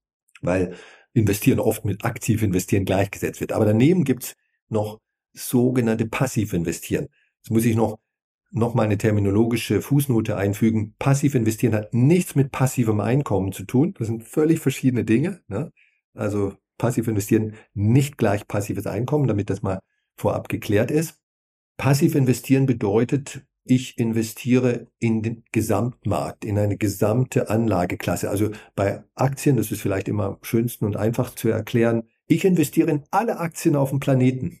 weil investieren oft mit aktiv investieren gleichgesetzt wird. Aber daneben gibt's noch sogenannte passiv investieren. Jetzt muss ich noch noch mal eine terminologische Fußnote einfügen. Passiv investieren hat nichts mit passivem Einkommen zu tun. Das sind völlig verschiedene Dinge. Ne? Also passiv investieren nicht gleich passives Einkommen, damit das mal vorab geklärt ist. Passiv investieren bedeutet, ich investiere in den Gesamtmarkt, in eine gesamte Anlageklasse. Also bei Aktien, das ist vielleicht immer am schönsten und einfach zu erklären, ich investiere in alle Aktien auf dem Planeten.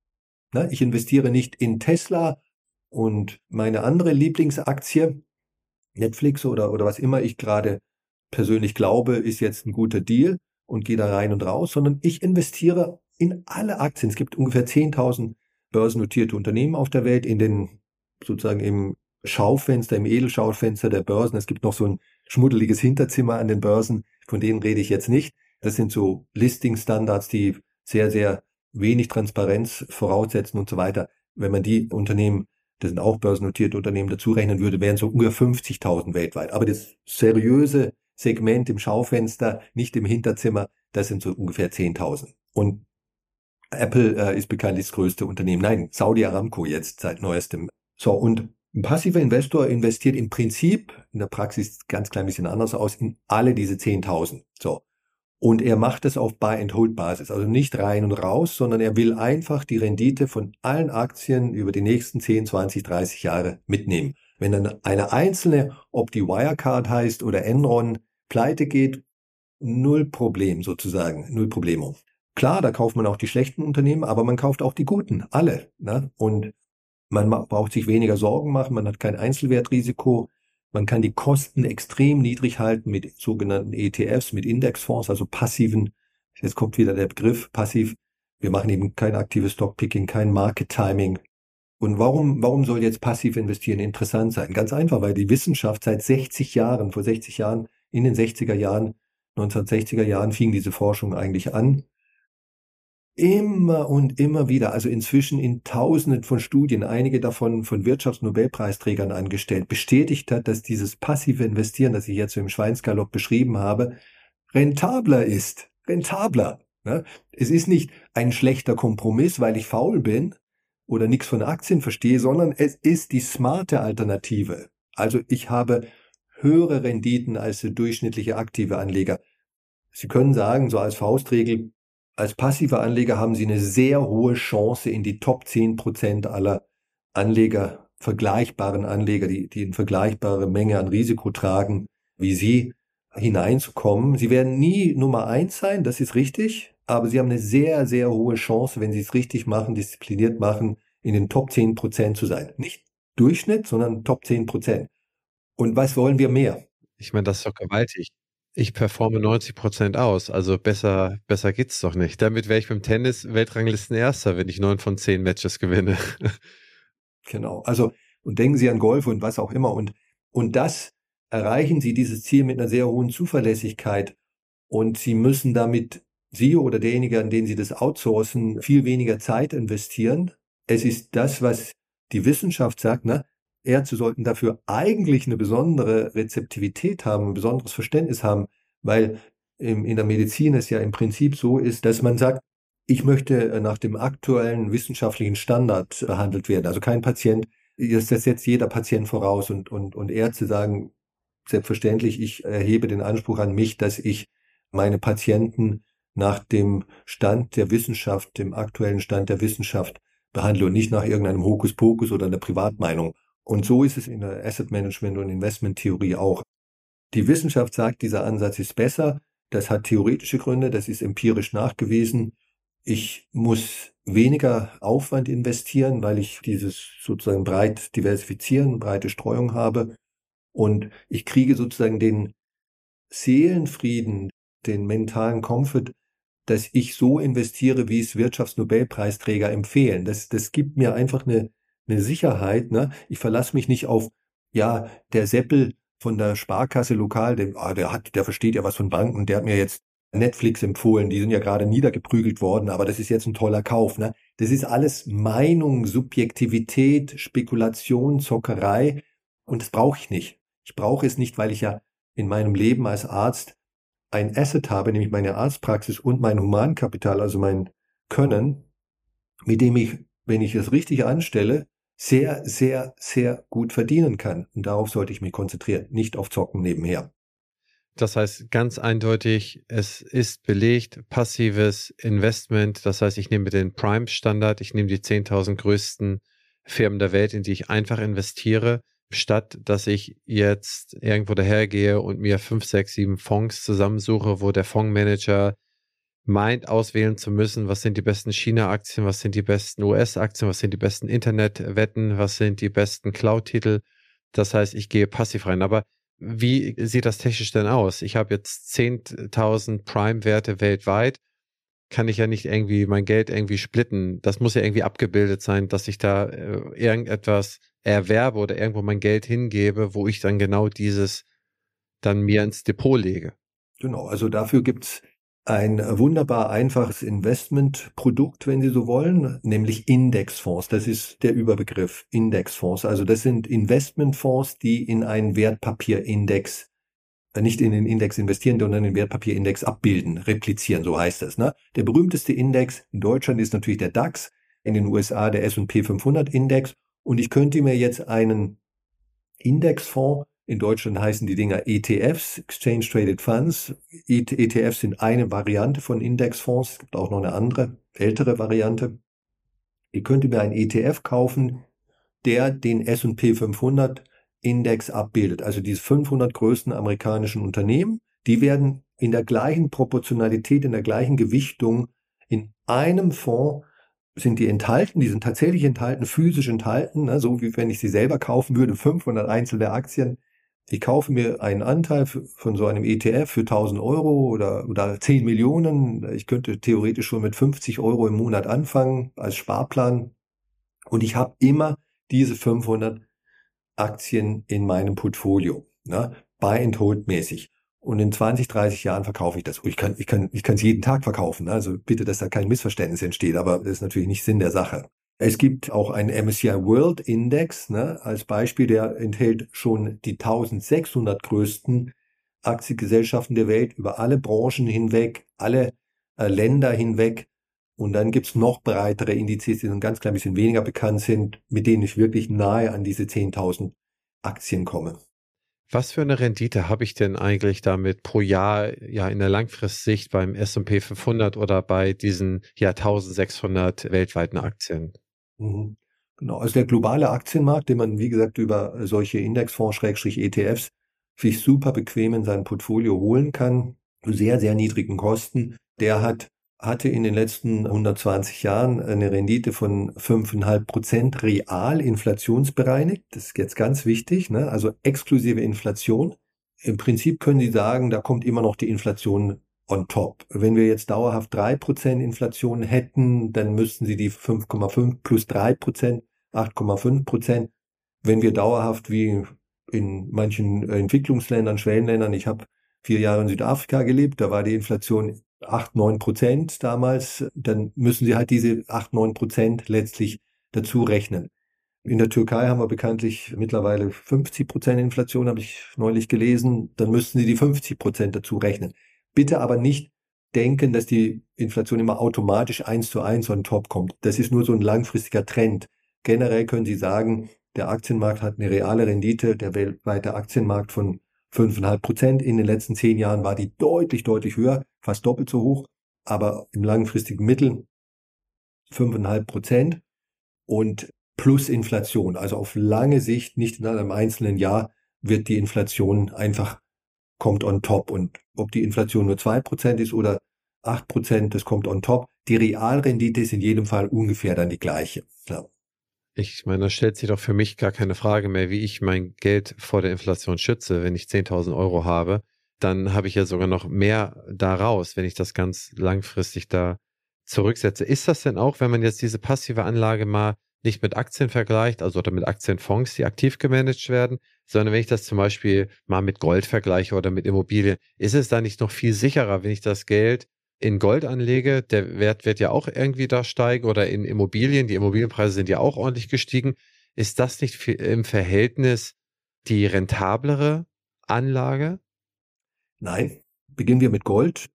Ich investiere nicht in Tesla und meine andere Lieblingsaktie, Netflix oder, oder was immer ich gerade persönlich glaube, ist jetzt ein guter Deal und gehe da rein und raus, sondern ich investiere in alle Aktien. Es gibt ungefähr zehntausend börsennotierte Unternehmen auf der Welt, in den sozusagen im Schaufenster, im Edelschaufenster der Börsen. Es gibt noch so ein schmuddeliges Hinterzimmer an den Börsen, von denen rede ich jetzt nicht. Das sind so Listing-Standards, die sehr, sehr wenig Transparenz voraussetzen und so weiter. Wenn man die Unternehmen, das sind auch börsennotierte Unternehmen, dazu rechnen würde, wären so ungefähr fünfzigtausend weltweit. Aber das seriöse Segment im Schaufenster, nicht im Hinterzimmer, das sind so ungefähr zehntausend. Und Apple äh, ist bekanntlich das größte Unternehmen. Nein, Saudi Aramco jetzt seit neuestem. So, und ein passiver Investor investiert im Prinzip, in der Praxis ganz klein bisschen anders aus, in alle diese zehntausend. So. Und er macht es auf Buy-and-Hold-Basis, also nicht rein und raus, sondern er will einfach die Rendite von allen Aktien über die nächsten zehn, zwanzig, dreißig Jahre mitnehmen. Wenn dann eine einzelne, ob die Wirecard heißt oder Enron, pleite geht, null Problem sozusagen, null Problemo. Klar, da kauft man auch die schlechten Unternehmen, aber man kauft auch die guten, alle. Ne? Und man braucht sich weniger Sorgen machen, man hat kein Einzelwertrisiko, man kann die Kosten extrem niedrig halten mit sogenannten E T Fs, mit Indexfonds, also passiven, jetzt kommt wieder der Begriff passiv, wir machen eben kein aktives Stockpicking, kein Market Timing. Und warum, warum soll jetzt passiv investieren interessant sein? Ganz einfach, weil die Wissenschaft seit sechzig Jahren, vor sechzig Jahren, in den sechziger Jahren, neunzehnhundertsechziger Jahren fing diese Forschung eigentlich an, immer und immer wieder, also inzwischen in Tausenden von Studien, einige davon von Wirtschaftsnobelpreisträgern angestellt, bestätigt hat, dass dieses passive Investieren, das ich jetzt so im Schweinsgalopp beschrieben habe, rentabler ist. Rentabler. Ne? Es ist nicht ein schlechter Kompromiss, weil ich faul bin, oder nichts von Aktien verstehe, sondern es ist die smarte Alternative. Also ich habe höhere Renditen als der durchschnittliche aktive Anleger. Sie können sagen, so als Faustregel, als passiver Anleger haben Sie eine sehr hohe Chance, in die Top zehn Prozent aller Anleger, vergleichbaren Anleger, die, die eine vergleichbare Menge an Risiko tragen, wie Sie, hineinzukommen. Sie werden nie Nummer eins sein, das ist richtig, aber Sie haben eine sehr, sehr hohe Chance, wenn Sie es richtig machen, diszipliniert machen, in den Top zehn Prozent zu sein. Nicht Durchschnitt, sondern Top zehn Prozent. Und was wollen wir mehr? Ich meine, das ist doch gewaltig. Ich performe neunzig Prozent aus, also besser, besser geht's doch nicht. Damit wäre ich beim Tennis Weltranglistenerster, wenn ich neun von zehn Matches gewinne. Genau. Also, und denken Sie an Golf und was auch immer. Und, und das erreichen Sie, dieses Ziel, mit einer sehr hohen Zuverlässigkeit. Und Sie müssen damit, Sie oder derjenige, an den Sie das outsourcen, viel weniger Zeit investieren. Es ist das, was die Wissenschaft sagt, ne? Ärzte sollten dafür eigentlich eine besondere Rezeptivität haben, ein besonderes Verständnis haben, weil im, in der Medizin es ja im Prinzip so ist, dass man sagt, ich möchte nach dem aktuellen wissenschaftlichen Standard behandelt werden. Also kein Patient, das setzt jeder Patient voraus und, und, und Ärzte sagen, selbstverständlich, ich erhebe den Anspruch an mich, dass ich meine Patienten nach dem Stand der Wissenschaft, dem aktuellen Stand der Wissenschaft behandle und nicht nach irgendeinem Hokuspokus oder einer Privatmeinung. Und so ist es in der Asset Management und Investment Theorie auch. Die Wissenschaft sagt, dieser Ansatz ist besser. Das hat theoretische Gründe, das ist empirisch nachgewiesen. Ich muss weniger Aufwand investieren, weil ich dieses sozusagen breit diversifizieren, breite Streuung habe. Und ich kriege sozusagen den Seelenfrieden, den mentalen Comfort, dass ich so investiere, wie es Wirtschaftsnobelpreisträger empfehlen. Das, das gibt mir einfach eine, eine Sicherheit. Ne? Ich verlasse mich nicht auf, ja, der Seppel von der Sparkasse lokal, der, ah, der hat, der versteht ja was von Banken, der hat mir jetzt Netflix empfohlen, die sind ja gerade niedergeprügelt worden, aber das ist jetzt ein toller Kauf. Ne? Das ist alles Meinung, Subjektivität, Spekulation, Zockerei und das brauche ich nicht. Ich brauche es nicht, weil ich ja in meinem Leben als Arzt ein Asset habe, nämlich meine Arztpraxis und mein Humankapital, also mein Können, mit dem ich, wenn ich es richtig anstelle, sehr, sehr, sehr gut verdienen kann. Und darauf sollte ich mich konzentrieren, nicht auf Zocken nebenher. Das heißt ganz eindeutig, es ist belegt, passives Investment. Das heißt, ich nehme den Prime-Standard, ich nehme die zehntausend größten Firmen der Welt, in die ich einfach investiere, statt dass ich jetzt irgendwo dahergehe und mir fünf, sechs, sieben Fonds zusammensuche, wo der Fondsmanager meint, auswählen zu müssen, was sind die besten China-Aktien, was sind die besten U S-Aktien, was sind die besten Internetwetten, was sind die besten Cloud-Titel. Das heißt, ich gehe passiv rein. Aber wie sieht das technisch denn aus? Ich habe jetzt zehntausend Prime-Werte weltweit. Kann ich ja nicht irgendwie mein Geld irgendwie splitten. Das muss ja irgendwie abgebildet sein, dass ich da äh, irgendetwas erwerbe oder irgendwo mein Geld hingebe, wo ich dann genau dieses dann mir ins Depot lege. Genau, also dafür gibt's ein wunderbar einfaches Investmentprodukt, wenn Sie so wollen, nämlich Indexfonds. Das ist der Überbegriff, Indexfonds. Also das sind Investmentfonds, die in einen Wertpapierindex, nicht in den Index investieren, sondern den Wertpapierindex abbilden, replizieren, so heißt das. Ne? Der berühmteste Index in Deutschland ist natürlich der DAX, in den U S A der S und P fünfhundert Index. Und ich könnte mir jetzt einen Indexfonds, in Deutschland heißen die Dinger E T Fs, Exchange Traded Funds. E T Fs sind eine Variante von Indexfonds. Es gibt auch noch eine andere, ältere Variante. Ich könnte mir einen E T F kaufen, der den S und P fünfhundert Index abbildet. Also diese fünfhundert größten amerikanischen Unternehmen, die werden in der gleichen Proportionalität, in der gleichen Gewichtung in einem Fonds sind die enthalten, die sind tatsächlich enthalten, physisch enthalten, ne, so wie wenn ich sie selber kaufen würde, fünfhundert einzelne Aktien. Ich kaufe mir einen Anteil von so einem E T F für tausend Euro oder, oder zehn Millionen. Ich könnte theoretisch schon mit fünfzig Euro im Monat anfangen als Sparplan. Und ich habe immer diese fünfhundert Aktien in meinem Portfolio, ne, Buy and Hold mäßig. Und in zwanzig, dreißig Jahren verkaufe ich das. Ich kann, ich kann, ich kann es jeden Tag verkaufen. Ne? Also bitte, dass da kein Missverständnis entsteht. Aber das ist natürlich nicht Sinn der Sache. Es gibt auch einen M S C I World Index, ne, als Beispiel, der enthält schon die eintausendsechshundert größten Aktiengesellschaften der Welt über alle Branchen hinweg, alle äh, Länder hinweg. Und dann gibt's noch breitere Indizes, die ein ganz klein bisschen weniger bekannt sind, mit denen ich wirklich nahe an diese zehntausend Aktien komme. Was für eine Rendite habe ich denn eigentlich damit pro Jahr ja in der Langfristsicht beim S und P fünfhundert oder bei diesen ja eintausendsechshundert weltweiten Aktien? Mhm. Genau, also der globale Aktienmarkt, den man, wie gesagt, über solche Indexfonds, Schrägstrich E T Fs, sich super bequem in sein Portfolio holen kann, zu sehr, sehr niedrigen Kosten, der hat, hatte in den letzten hundertzwanzig Jahren eine Rendite von fünf Komma fünf Prozent real inflationsbereinigt. Das ist jetzt ganz wichtig, ne? Also exklusive Inflation. Im Prinzip können Sie sagen, da kommt immer noch die Inflation on top. Wenn wir jetzt dauerhaft drei Prozent Inflation hätten, dann müssten Sie die fünf Komma fünf plus drei Prozent, acht Komma fünf Prozent. Wenn wir dauerhaft wie in manchen Entwicklungsländern, Schwellenländern, ich habe vier Jahre in Südafrika gelebt, da war die Inflation acht, neun Prozent damals, dann müssen Sie halt diese acht, neun Prozent letztlich dazu rechnen. In der Türkei haben wir bekanntlich mittlerweile fünfzig Prozent Inflation, habe ich neulich gelesen, dann müssten Sie die fünfzig Prozent dazu rechnen. Bitte aber nicht denken, dass die Inflation immer automatisch eins zu eins on top kommt. Das ist nur so ein langfristiger Trend. Generell können Sie sagen, der Aktienmarkt hat eine reale Rendite, der weltweite Aktienmarkt von fünf Komma fünf Prozent. In den letzten zehn Jahren war die deutlich, deutlich höher, fast doppelt so hoch, aber im langfristigen Mittel fünf Komma fünf Prozent und plus Inflation. Also auf lange Sicht, nicht in einem einzelnen Jahr, wird die Inflation einfach kommt on top. Und ob die Inflation nur zwei Prozent ist oder acht Prozent, das kommt on top. Die Realrendite ist in jedem Fall ungefähr dann die gleiche. Ja. Ich meine, da stellt sich doch für mich gar keine Frage mehr, wie ich mein Geld vor der Inflation schütze. Wenn ich zehntausend Euro habe, dann habe ich ja sogar noch mehr daraus, wenn ich das ganz langfristig da zurücksetze. Ist das denn auch, wenn man jetzt diese passive Anlage mal nicht mit Aktien vergleicht, also oder mit Aktienfonds, die aktiv gemanagt werden, sondern wenn ich das zum Beispiel mal mit Gold vergleiche oder mit Immobilien, ist es da nicht noch viel sicherer, wenn ich das Geld in Gold anlege, der Wert wird ja auch irgendwie da steigen, oder in Immobilien, die Immobilienpreise sind ja auch ordentlich gestiegen. Ist das nicht im Verhältnis die rentablere Anlage? Nein, beginnen wir mit Gold.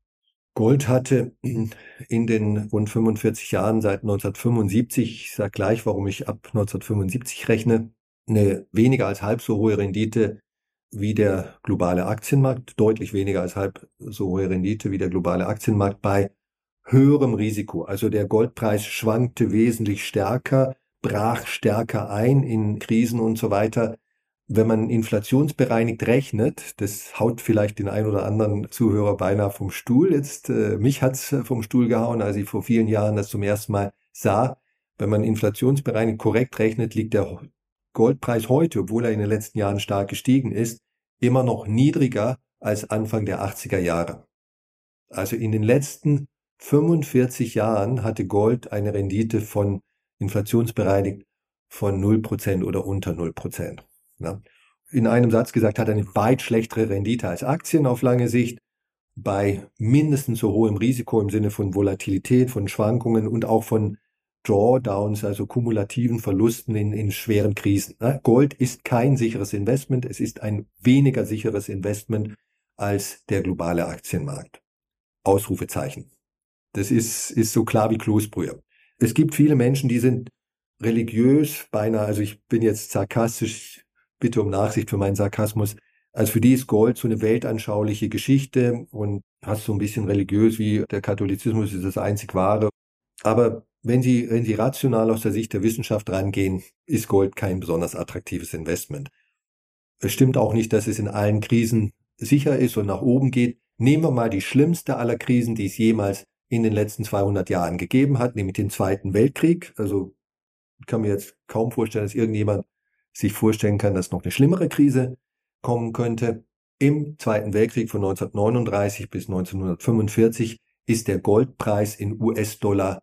Gold hatte in den rund fünfundvierzig Jahren seit neunzehnhundertfünfundsiebzig, ich sage gleich, warum ich ab neunzehnhundertfünfundsiebzig rechne, eine weniger als halb so hohe Rendite wie der globale Aktienmarkt, deutlich weniger als halb so hohe Rendite wie der globale Aktienmarkt bei höherem Risiko. Also der Goldpreis schwankte wesentlich stärker, brach stärker ein in Krisen und so weiter. Wenn man inflationsbereinigt rechnet, das haut vielleicht den ein oder anderen Zuhörer beinahe vom Stuhl. Jetzt, äh, mich hat's vom Stuhl gehauen, als ich vor vielen Jahren das zum ersten Mal sah. Wenn man inflationsbereinigt korrekt rechnet, liegt der Goldpreis heute, obwohl er in den letzten Jahren stark gestiegen ist, immer noch niedriger als Anfang der achtziger Jahre. Also in den letzten fünfundvierzig Jahren hatte Gold eine Rendite von inflationsbereinigt von null Prozent oder unter null Prozent. Ja. In einem Satz gesagt, hat eine weit schlechtere Rendite als Aktien auf lange Sicht, bei mindestens so hohem Risiko im Sinne von Volatilität, von Schwankungen und auch von Drawdowns, also kumulativen Verlusten in, in schweren Krisen. Gold ist kein sicheres Investment, es ist ein weniger sicheres Investment als der globale Aktienmarkt. Ausrufezeichen. Das ist, ist so klar wie Kloßbrühe. Es gibt viele Menschen, die sind religiös, beinahe, also ich bin jetzt sarkastisch, bitte um Nachsicht für meinen Sarkasmus. Also für die ist Gold so eine weltanschauliche Geschichte und fast so ein bisschen religiös, wie der Katholizismus ist das einzig wahre. Aber wenn Sie, wenn Sie rational aus der Sicht der Wissenschaft rangehen, ist Gold kein besonders attraktives Investment. Es stimmt auch nicht, dass es in allen Krisen sicher ist und nach oben geht. Nehmen wir mal die schlimmste aller Krisen, die es jemals in den letzten zweihundert Jahren gegeben hat, nämlich den Zweiten Weltkrieg. Also ich kann mir jetzt kaum vorstellen, dass irgendjemand sich vorstellen kann, dass noch eine schlimmere Krise kommen könnte. Im Zweiten Weltkrieg von neunzehnhundertneununddreißig bis neunzehnhundertfünfundvierzig ist der Goldpreis in U S-Dollar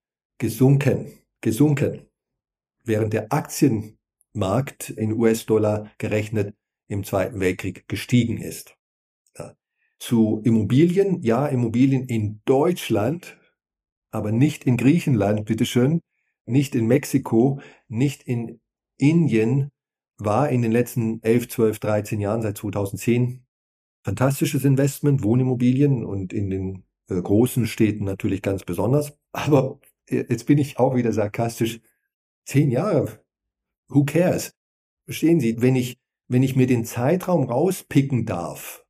gesunken, gesunken, während der Aktienmarkt in U S-Dollar gerechnet im Zweiten Weltkrieg gestiegen ist. Ja. Zu Immobilien, ja, Immobilien in Deutschland, aber nicht in Griechenland, bitteschön, nicht in Mexiko, nicht in Indien, war in den letzten elf, zwölf, dreizehn Jahren seit zweitausendzehn fantastisches Investment, Wohnimmobilien und in den äh, großen Städten natürlich ganz besonders. Aber jetzt bin ich auch wieder sarkastisch. Zehn Jahre, who cares? Verstehen Sie, wenn ich, wenn ich mir den Zeitraum rauspicken darf,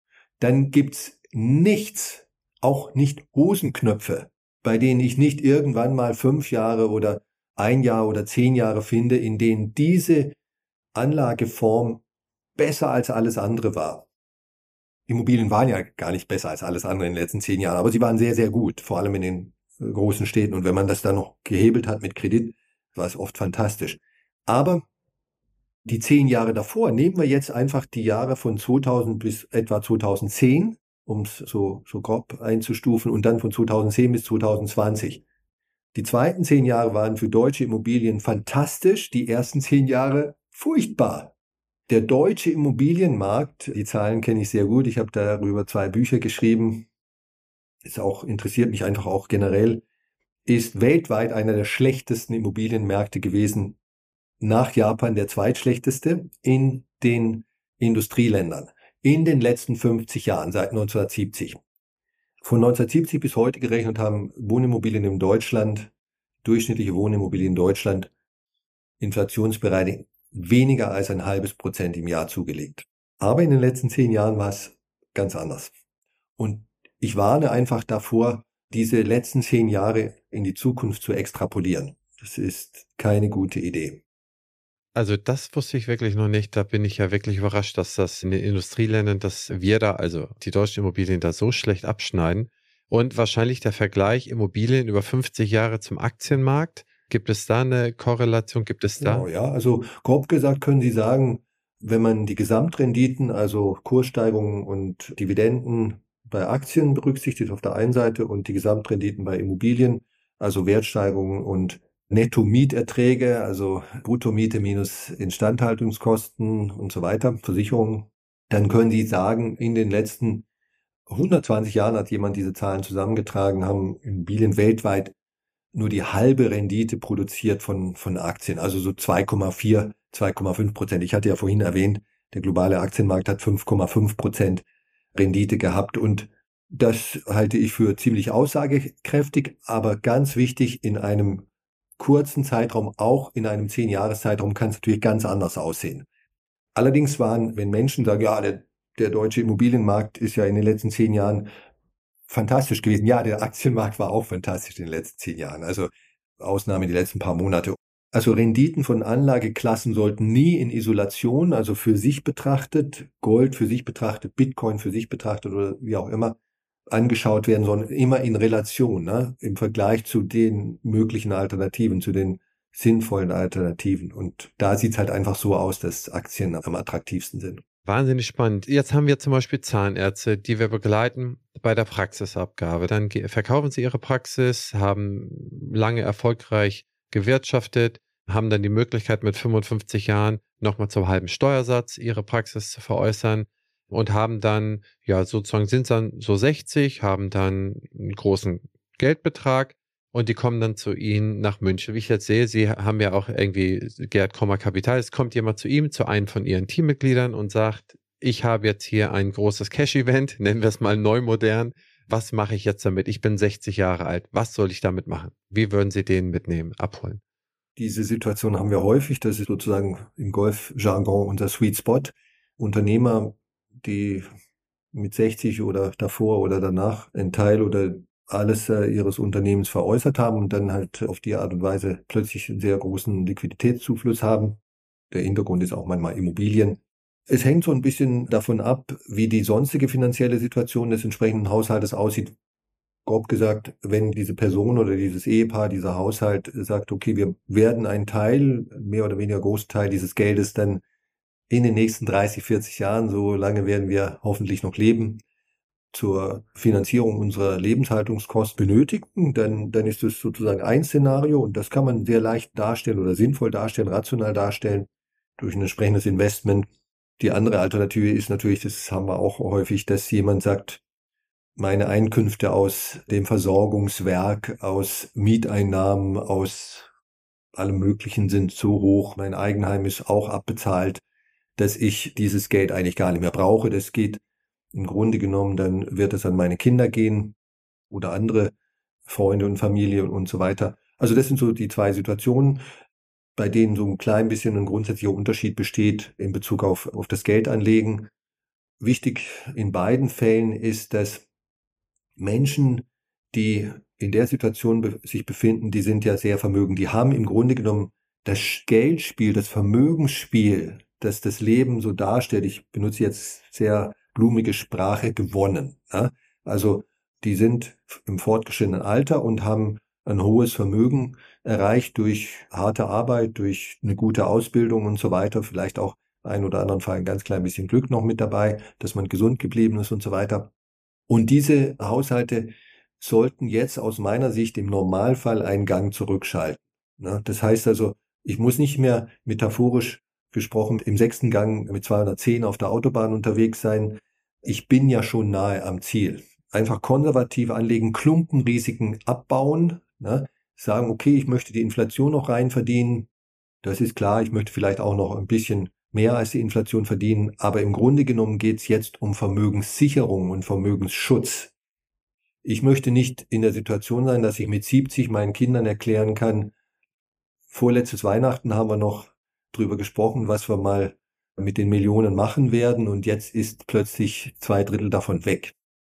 dann gibt's nichts, auch nicht Hosenknöpfe, bei denen ich nicht irgendwann mal fünf Jahre oder ein Jahr oder zehn Jahre finde, in denen diese Anlageform besser als alles andere war. Immobilien waren ja gar nicht besser als alles andere in den letzten zehn Jahren, aber sie waren sehr, sehr gut, vor allem in den großen Städten. Und wenn man das dann noch gehebelt hat mit Kredit, war es oft fantastisch. Aber die zehn Jahre davor, nehmen wir jetzt einfach die Jahre von zweitausend bis etwa zweitausendzehn, um es so, so grob einzustufen, und dann von zweitausendzehn bis zweitausendzwanzig. Die zweiten zehn Jahre waren für deutsche Immobilien fantastisch, die ersten zehn Jahre furchtbar. Der deutsche Immobilienmarkt, die Zahlen kenne ich sehr gut, ich habe darüber zwei Bücher geschrieben, ist auch, interessiert mich einfach auch generell, ist weltweit einer der schlechtesten Immobilienmärkte gewesen, nach Japan der zweitschlechteste in den Industrieländern in den letzten fünfzig Jahren, seit neunzehnhundertsiebzig. Von neunzehnhundertsiebzig bis heute gerechnet haben Wohnimmobilien in Deutschland, durchschnittliche Wohnimmobilien in Deutschland, inflationsbereinigt weniger als ein halbes Prozent im Jahr zugelegt. Aber in den letzten zehn Jahren war es ganz anders. Und ich warne einfach davor, diese letzten zehn Jahre in die Zukunft zu extrapolieren. Das ist keine gute Idee. Also das wusste ich wirklich noch nicht. Da bin ich ja wirklich überrascht, dass das in den Industrieländern, dass wir da, also die deutschen Immobilien da so schlecht abschneiden. Und wahrscheinlich der Vergleich Immobilien über fünfzig Jahre zum Aktienmarkt. Gibt es da eine Korrelation? Gibt es da? Genau, ja, also grob gesagt können Sie sagen, wenn man die Gesamtrenditen, also Kurssteigerungen und Dividenden bei Aktien berücksichtigt auf der einen Seite und die Gesamtrenditen bei Immobilien, also Wertsteigerungen und Netto-Mieterträge, also Bruttomiete minus Instandhaltungskosten und so weiter, Versicherungen, dann können Sie sagen, in den letzten hundertzwanzig Jahren hat jemand diese Zahlen zusammengetragen, haben Immobilien weltweit nur die halbe Rendite produziert von, von Aktien, also so zwei Komma vier, zwei Komma fünf Prozent. Ich hatte ja vorhin erwähnt, der globale Aktienmarkt hat fünf Komma fünf Prozent Rendite gehabt und das halte ich für ziemlich aussagekräftig, aber ganz wichtig, in einem kurzen Zeitraum, auch in einem zehn-Jahres-Zeitraum kann es natürlich ganz anders aussehen. Allerdings waren, wenn Menschen sagen, ja, der, der deutsche Immobilienmarkt ist ja in den letzten zehn Jahren fantastisch gewesen. Ja, der Aktienmarkt war auch fantastisch in den letzten zehn Jahren. Also Ausnahme die letzten paar Monate. Also Renditen von Anlageklassen sollten nie in Isolation, also für sich betrachtet, Gold für sich betrachtet, Bitcoin für sich betrachtet oder wie auch immer, angeschaut werden, sondern immer in Relation, ne? Im Vergleich zu den möglichen Alternativen, zu den sinnvollen Alternativen. Und da sieht es halt einfach so aus, dass Aktien am attraktivsten sind. Wahnsinnig spannend. Jetzt haben wir zum Beispiel Zahnärzte, die wir begleiten bei der Praxisabgabe. Dann verkaufen sie ihre Praxis, haben lange erfolgreich gewirtschaftet, haben dann die Möglichkeit mit fünfundfünfzig Jahren nochmal zum halben Steuersatz ihre Praxis zu veräußern und haben dann, ja sozusagen sind dann so sechzig, haben dann einen großen Geldbetrag und die kommen dann zu Ihnen nach München. Wie ich jetzt sehe, Sie haben ja auch irgendwie Gerd Kommer Kapital. Es kommt jemand zu ihm, zu einem von Ihren Teammitgliedern und sagt, ich habe jetzt hier ein großes Cash-Event, nennen wir es mal neu modern. Was mache ich jetzt damit? Ich bin sechzig Jahre alt. Was soll ich damit machen? Wie würden Sie den mitnehmen, abholen? Diese Situation haben wir häufig. Das ist sozusagen im Golfjargon unser Sweet Spot. Unternehmer, die mit sechzig oder davor oder danach einen Teil oder alles äh, ihres Unternehmens veräußert haben und dann halt auf die Art und Weise plötzlich einen sehr großen Liquiditätszufluss haben. Der Hintergrund ist auch manchmal Immobilien. Es hängt so ein bisschen davon ab, wie die sonstige finanzielle Situation des entsprechenden Haushaltes aussieht. Grob gesagt, wenn diese Person oder dieses Ehepaar, dieser Haushalt sagt, okay, wir werden einen Teil, mehr oder weniger Großteil dieses Geldes dann in den nächsten dreißig, vierzig Jahren, so lange werden wir hoffentlich noch leben, zur Finanzierung unserer Lebenshaltungskosten benötigen, dann, dann ist das sozusagen ein Szenario und das kann man sehr leicht darstellen oder sinnvoll darstellen, rational darstellen durch ein entsprechendes Investment. Die andere Alternative ist natürlich, das haben wir auch häufig, dass jemand sagt, meine Einkünfte aus dem Versorgungswerk, aus Mieteinnahmen, aus allem Möglichen sind so hoch, mein Eigenheim ist auch abbezahlt, dass ich dieses Geld eigentlich gar nicht mehr brauche. Das geht im Grunde genommen, dann wird es an meine Kinder gehen oder andere Freunde und Familie und, und so weiter. Also das sind so die zwei Situationen, bei denen so ein klein bisschen ein grundsätzlicher Unterschied besteht in Bezug auf, auf das Geldanlegen. Wichtig in beiden Fällen ist, dass Menschen, die in der Situation be- sich befinden, die sind ja sehr vermögend. Die haben im Grunde genommen das Geldspiel, das Vermögensspiel, das das Leben so darstellt. Ich benutze jetzt sehr blumige Sprache, gewonnen. Ja? Also die sind im fortgeschrittenen Alter und haben ein hohes Vermögen erreicht durch harte Arbeit, durch eine gute Ausbildung und so weiter. Vielleicht auch ein oder anderen Fall ein ganz klein bisschen Glück noch mit dabei, dass man gesund geblieben ist und so weiter. Und diese Haushalte sollten jetzt aus meiner Sicht im Normalfall einen Gang zurückschalten. Ne? Das heißt also, ich muss nicht mehr metaphorisch gesprochen im sechsten Gang mit zweihundertzehn auf der Autobahn unterwegs sein. Ich bin ja schon nahe am Ziel. Einfach konservativ anlegen, Klumpenrisiken abbauen, ne? Sagen, okay, ich möchte die Inflation noch rein verdienen. Das ist klar, ich möchte vielleicht auch noch ein bisschen mehr als die Inflation verdienen, aber im Grunde genommen geht es jetzt um Vermögenssicherung und Vermögensschutz. Ich möchte nicht in der Situation sein, dass ich mit siebzig meinen Kindern erklären kann, vorletztes Weihnachten haben wir noch drüber gesprochen, was wir mal mit den Millionen machen werden und jetzt ist plötzlich zwei Drittel davon weg.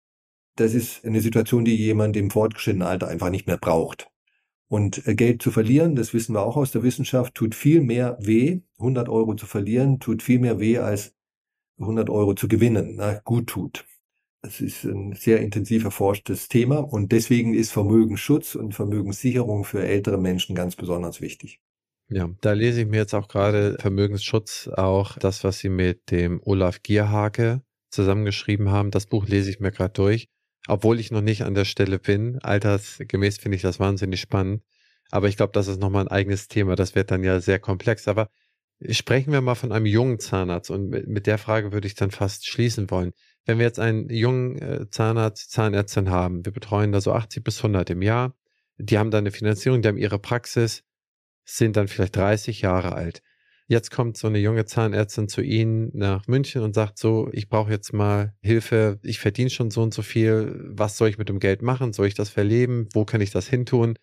Das ist eine Situation, die jemand im fortgeschrittenen Alter einfach nicht mehr braucht. Und Geld zu verlieren, das wissen wir auch aus der Wissenschaft, tut viel mehr weh. hundert Euro zu verlieren tut viel mehr weh, als hundert Euro zu gewinnen, na, gut tut. Das ist ein sehr intensiv erforschtes Thema und deswegen ist Vermögensschutz und Vermögenssicherung für ältere Menschen ganz besonders wichtig. Ja, da lese ich mir jetzt auch gerade Vermögensschutz, auch das, was Sie mit dem Olaf Gierhake zusammengeschrieben haben. Das Buch lese ich mir gerade durch, obwohl ich noch nicht an der Stelle bin. Altersgemäß finde ich das wahnsinnig spannend. Aber ich glaube, das ist nochmal ein eigenes Thema. Das wird dann ja sehr komplex. Aber sprechen wir mal von einem jungen Zahnarzt. Und mit, mit der Frage würde ich dann fast schließen wollen. Wenn wir jetzt einen jungen äh, Zahnarzt, Zahnärztin haben, wir betreuen da so achtzig bis hundert im Jahr. Die haben da eine Finanzierung, die haben ihre Praxis, sind dann vielleicht dreißig Jahre alt. Jetzt kommt so eine junge Zahnärztin zu Ihnen nach München und sagt so, ich brauche jetzt mal Hilfe, ich verdiene schon so und so viel, was soll ich mit dem Geld machen, soll ich das verleben, wo kann ich das hintun?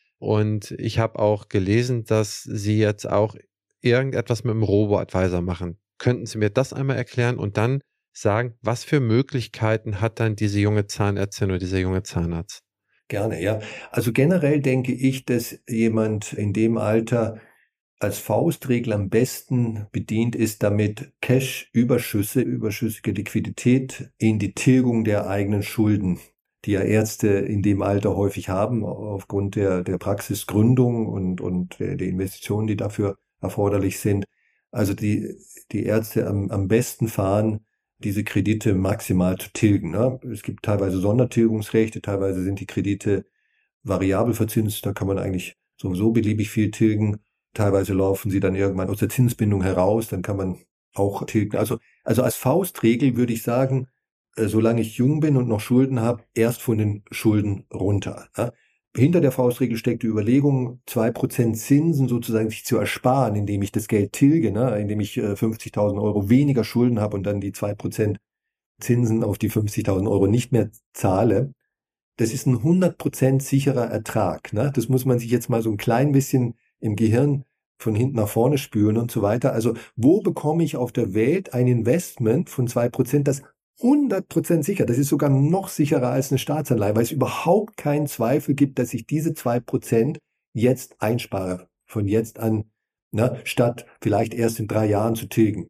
Und ich habe auch gelesen, dass Sie jetzt auch irgendetwas mit dem Robo-Advisor machen. Könnten Sie mir das einmal erklären und dann sagen, was für Möglichkeiten hat dann diese junge Zahnärztin oder dieser junge Zahnarzt? Gerne, ja. Also generell denke ich, dass jemand in dem Alter als Faustregel am besten bedient ist, damit Cash-Überschüsse, überschüssige Liquidität in die Tilgung der eigenen Schulden, die ja Ärzte in dem Alter häufig haben, aufgrund der, der Praxisgründung und, und der, der Investitionen, die dafür erforderlich sind. Also die, die Ärzte am, am besten fahren, diese Kredite maximal zu tilgen. Ne? Es gibt teilweise Sondertilgungsrechte, teilweise sind die Kredite variabel verzinst, da kann man eigentlich sowieso beliebig viel tilgen. Teilweise laufen sie dann irgendwann aus der Zinsbindung heraus, dann kann man auch tilgen. Also, also als Faustregel würde ich sagen, äh, solange ich jung bin und noch Schulden habe, erst von den Schulden runter. Ne? Hinter der Faustregel steckt die Überlegung, zwei Prozent Zinsen sozusagen sich zu ersparen, indem ich das Geld tilge, ne? Indem ich äh, fünfzigtausend Euro weniger Schulden habe und dann die zwei Prozent Zinsen auf die fünfzigtausend Euro nicht mehr zahle. Das ist ein hundert Prozent sicherer Ertrag. Ne? Das muss man sich jetzt mal so ein klein bisschen im Gehirn von hinten nach vorne spüren und so weiter. Also wo bekomme ich auf der Welt ein Investment von zwei Prozent, das hundert Prozent sicher, das ist sogar noch sicherer als eine Staatsanleihe, weil es überhaupt keinen Zweifel gibt, dass ich diese zwei Prozent jetzt einspare, von jetzt an, ne, statt vielleicht erst in drei Jahren zu tilgen.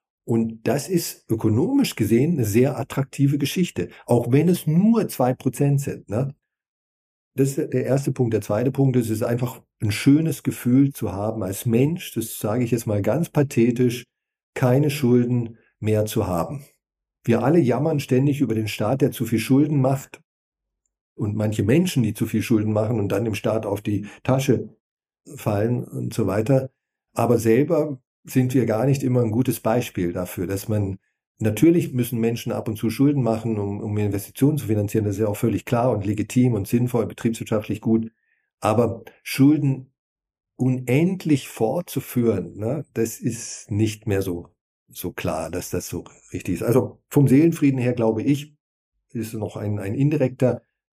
Und das ist ökonomisch gesehen eine sehr attraktive Geschichte, auch wenn es nur zwei Prozent sind. Ne? Das ist der erste Punkt. Der zweite Punkt ist, es ist einfach ein schönes Gefühl zu haben als Mensch, das sage ich jetzt mal ganz pathetisch, keine Schulden mehr zu haben. Wir alle jammern ständig über den Staat, der zu viel Schulden macht und manche Menschen, die zu viel Schulden machen und dann dem Staat auf die Tasche fallen und so weiter. Aber selber sind wir gar nicht immer ein gutes Beispiel dafür, dass man, natürlich müssen Menschen ab und zu Schulden machen, um, um Investitionen zu finanzieren. Das ist ja auch völlig klar und legitim und sinnvoll, betriebswirtschaftlich gut. Aber Schulden unendlich fortzuführen, ne, das ist nicht mehr so so klar, dass das so richtig ist. Also vom Seelenfrieden her, glaube ich, ist noch ein, ein indirekter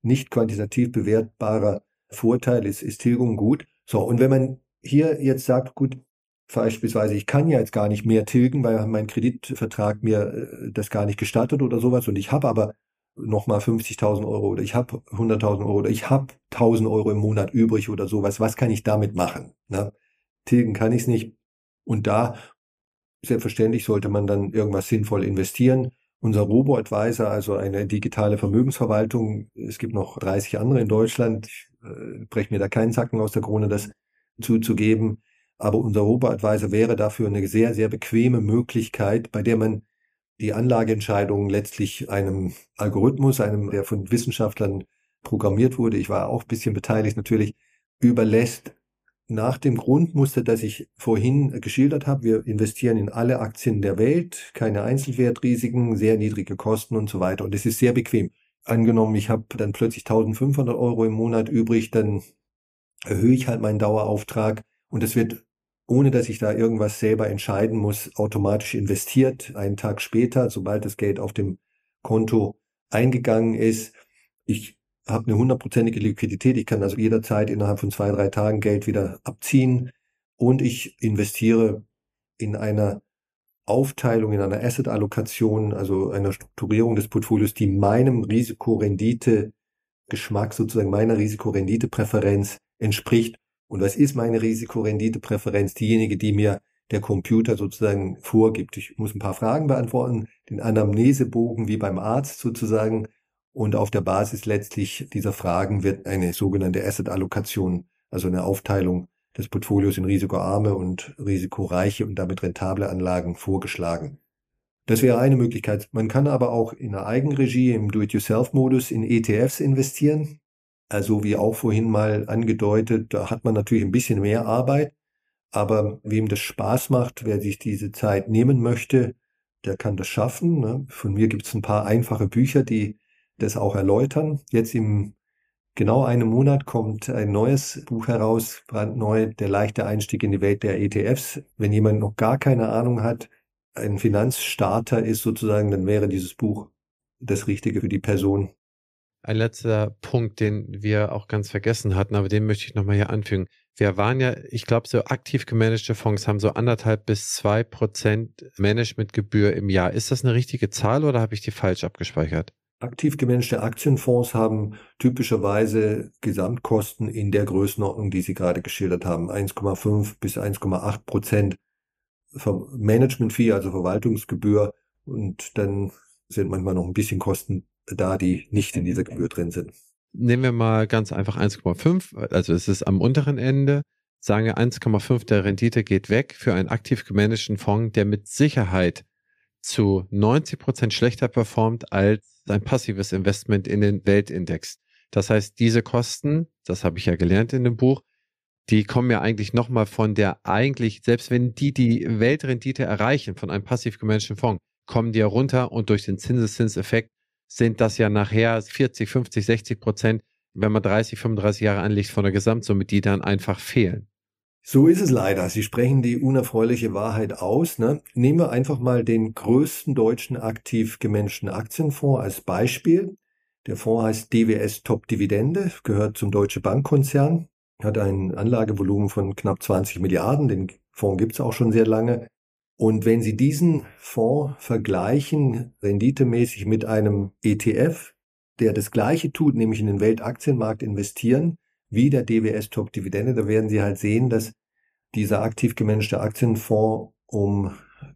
nicht quantitativ bewertbarer Vorteil ist, ist Tilgung gut. So, und wenn man hier jetzt sagt, gut, beispielsweise, ich kann ja jetzt gar nicht mehr tilgen, weil mein Kreditvertrag mir äh, das gar nicht gestattet oder sowas und ich habe aber nochmal fünfzigtausend Euro oder ich habe hunderttausend Euro oder ich habe tausend Euro im Monat übrig oder sowas, was kann ich damit machen? Ne? Tilgen kann ich es nicht. Und da, selbstverständlich, sollte man dann irgendwas sinnvoll investieren. Unser Robo-Advisor, also eine digitale Vermögensverwaltung, es gibt noch dreißig andere in Deutschland, ich äh, breche mir da keinen Zacken aus der Krone, das zuzugeben. Aber unser Robo-Advisor wäre dafür eine sehr, sehr bequeme Möglichkeit, bei der man die Anlageentscheidungen letztlich einem Algorithmus, einem, der von Wissenschaftlern programmiert wurde, ich war auch ein bisschen beteiligt natürlich, überlässt nach dem Grundmuster, das ich vorhin geschildert habe. Wir investieren in alle Aktien der Welt, keine Einzelwertrisiken, sehr niedrige Kosten und so weiter. Und es ist sehr bequem. Angenommen, ich habe dann plötzlich eintausendfünfhundert Euro im Monat übrig, dann erhöhe ich halt meinen Dauerauftrag und es wird, ohne dass ich da irgendwas selber entscheiden muss, automatisch investiert. Einen Tag später, sobald das Geld auf dem Konto eingegangen ist. Ich habe eine hundertprozentige Liquidität. Ich kann also jederzeit innerhalb von zwei, drei Tagen Geld wieder abziehen und ich investiere in einer Aufteilung, in einer Asset-Allokation, also einer Strukturierung des Portfolios, die meinem Risikorendite-Geschmack, sozusagen meiner Risikorendite-Präferenz entspricht. Und was ist meine Risikorendite-Präferenz? Diejenige, die mir der Computer sozusagen vorgibt. Ich muss ein paar Fragen beantworten, den Anamnesebogen wie beim Arzt sozusagen. Und auf der Basis letztlich dieser Fragen wird eine sogenannte Asset-Allokation, also eine Aufteilung des Portfolios in risikoarme und risikoreiche und damit rentable Anlagen vorgeschlagen. Das wäre eine Möglichkeit. Man kann aber auch in der Eigenregie, im Do-it-yourself-Modus in E T Fs investieren. Also wie auch vorhin mal angedeutet, da hat man natürlich ein bisschen mehr Arbeit. Aber wem das Spaß macht, wer sich diese Zeit nehmen möchte, der kann das schaffen. Ne? Von mir gibt es ein paar einfache Bücher, die das auch erläutern. Jetzt im genau einem Monat kommt ein neues Buch heraus, brandneu, der leichte Einstieg in die Welt der E T Fs. Wenn jemand noch gar keine Ahnung hat, ein Finanzstarter ist sozusagen, dann wäre dieses Buch das Richtige für die Person. Ein letzter Punkt, den wir auch ganz vergessen hatten, aber den möchte ich nochmal hier anfügen. Wir waren ja, ich glaube, so aktiv gemanagte Fonds haben so anderthalb bis zwei Prozent Managementgebühr im Jahr. Ist das eine richtige Zahl oder habe ich die falsch abgespeichert? Aktiv gemanagte Aktienfonds haben typischerweise Gesamtkosten in der Größenordnung, die Sie gerade geschildert haben, eins Komma fünf bis eins Komma acht Prozent Management-Fee, also Verwaltungsgebühr, und dann sind manchmal noch ein bisschen Kosten da, die nicht in dieser Gebühr drin sind. Nehmen wir mal ganz einfach eins Komma fünf, also es ist am unteren Ende, sagen wir eins Komma fünf der Rendite geht weg für einen aktiv gemanagten Fonds, der mit Sicherheit zu neunzig Prozent schlechter performt als ein passives Investment in den Weltindex. Das heißt, diese Kosten, das habe ich ja gelernt in dem Buch, die kommen ja eigentlich nochmal von der eigentlich, selbst wenn die die Weltrendite erreichen von einem passiv gemanagten Fonds, kommen die ja runter und durch den Zinseszinseffekt sind das ja nachher vierzig, fünfzig, sechzig Prozent, wenn man dreißig, fünfunddreißig Jahre anlegt von der Gesamtsumme, die dann einfach fehlen. So ist es leider. Sie sprechen die unerfreuliche Wahrheit aus. Ne? Nehmen wir einfach mal den größten deutschen aktiv gemanagten Aktienfonds als Beispiel. Der Fonds heißt D W S Top Dividende, gehört zum Deutsche Bankkonzern, hat ein Anlagevolumen von knapp zwanzig Milliarden. Den Fonds gibt es auch schon sehr lange. Und wenn Sie diesen Fonds vergleichen, renditemäßig mit einem E T F, der das Gleiche tut, nämlich in den Weltaktienmarkt investieren, wie der D W S Top Dividende, da werden Sie halt sehen, dass dieser aktiv gemanagte Aktienfonds um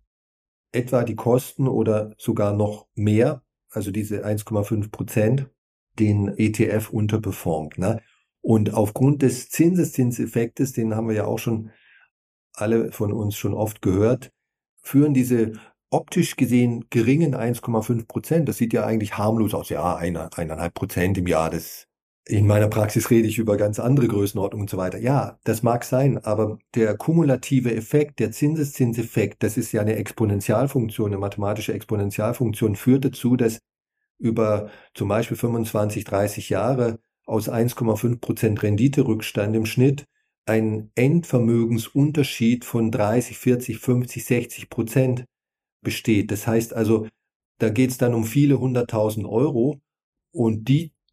etwa die Kosten oder sogar noch mehr, also diese eins Komma fünf Prozent, den E T F unterperformt. Ne? Und aufgrund des Zinseszinseffektes, den haben wir ja auch schon alle von uns schon oft gehört, führen diese optisch gesehen geringen eins Komma fünf Prozent, das sieht ja eigentlich harmlos aus, ja, eine, eineinhalb Prozent im Jahr, das in meiner Praxis rede ich über ganz andere Größenordnungen und so weiter. Ja, das mag sein, aber der kumulative Effekt, der Zinseszinseffekt, das ist ja eine Exponentialfunktion, eine mathematische Exponentialfunktion, führt dazu, dass über zum Beispiel fünfundzwanzig, dreißig Jahre aus eins Komma fünf Prozent Renditerückstand im Schnitt ein Endvermögensunterschied von dreißig, vierzig, fünfzig, sechzig Prozent besteht. Das heißt also, da geht es dann um viele hunderttausend Euro und die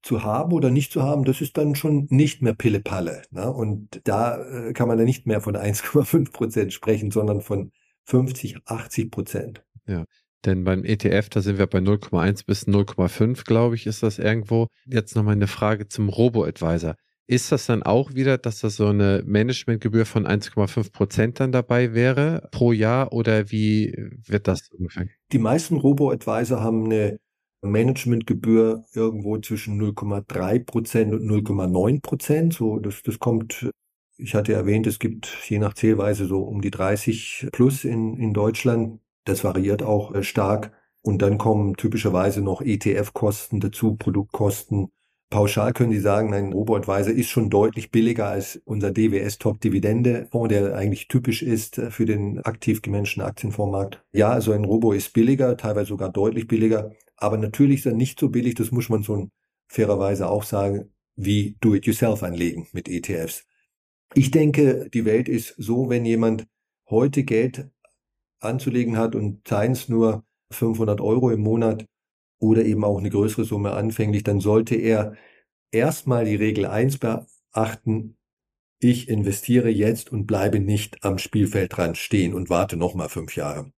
zu haben oder nicht zu haben, das ist dann schon nicht mehr Pille-Palle. Ne? Und da äh, kann man dann nicht mehr von eins Komma fünf Prozent sprechen, sondern von fünfzig, achtzig Prozent. Ja, denn beim E T F, da sind wir bei null Komma eins bis null Komma fünf, glaube ich, ist das irgendwo. Jetzt nochmal eine Frage zum Robo-Advisor. Ist das dann auch wieder, dass das so eine Managementgebühr von eins Komma fünf Prozent dann dabei wäre pro Jahr oder wie wird das ungefähr? Die meisten Robo-Advisor haben eine Managementgebühr irgendwo zwischen null Komma drei Prozent und null Komma neun Prozent. So, das, das kommt, ich hatte erwähnt, es gibt je nach Zählweise so um die dreißig plus in, in Deutschland. Das variiert auch äh, stark. Und dann kommen typischerweise noch E T F-Kosten dazu, Produktkosten. Pauschal können Sie sagen, ein Robo-Advisor ist schon deutlich billiger als unser D W S-Top-Dividende-Fonds, der eigentlich typisch ist für den aktiv gemanagten Aktienfondsmarkt. Ja, also ein Robo ist billiger, teilweise sogar deutlich billiger, aber natürlich ist er nicht so billig, das muss man so fairerweise auch sagen, wie Do-it-yourself anlegen mit E T Fs. Ich denke, die Welt ist so, wenn jemand heute Geld anzulegen hat und seien es nur fünfhundert Euro im Monat, oder eben auch eine größere Summe anfänglich, dann sollte er erstmal die Regel eins beachten, ich investiere jetzt und bleibe nicht am Spielfeldrand stehen und warte nochmal fünf Jahre.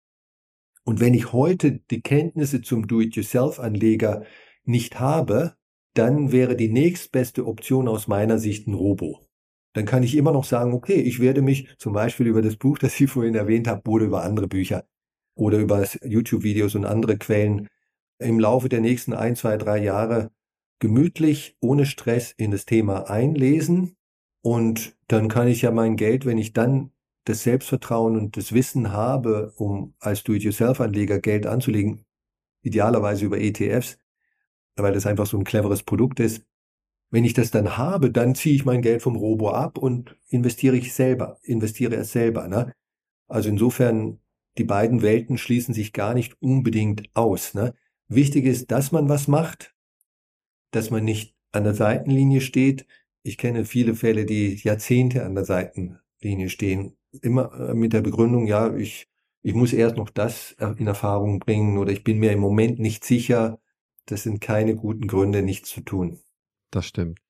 Und wenn ich heute die Kenntnisse zum Do-it-yourself-Anleger nicht habe, dann wäre die nächstbeste Option aus meiner Sicht ein Robo. Dann kann ich immer noch sagen, okay, ich werde mich zum Beispiel über das Buch, das ich vorhin erwähnt habe, oder über andere Bücher oder über YouTube-Videos und andere Quellen im Laufe der nächsten ein, zwei, drei Jahre gemütlich, ohne Stress in das Thema einlesen. Und dann kann ich ja mein Geld, wenn ich dann das Selbstvertrauen und das Wissen habe, um als Do-it-yourself-Anleger Geld anzulegen, idealerweise über E T Fs, weil das einfach so ein cleveres Produkt ist. Wenn ich das dann habe, dann ziehe ich mein Geld vom Robo ab und investiere ich selber, investiere es selber. Ne? Also insofern, die beiden Welten schließen sich gar nicht unbedingt aus. Ne? Wichtig ist, dass man was macht, dass man nicht an der Seitenlinie steht. Ich kenne viele Fälle, die Jahrzehnte an der Seitenlinie stehen. Immer mit der Begründung, ja, ich, ich muss erst noch das in Erfahrung bringen oder ich bin mir im Moment nicht sicher. Das sind keine guten Gründe, nichts zu tun. Das stimmt.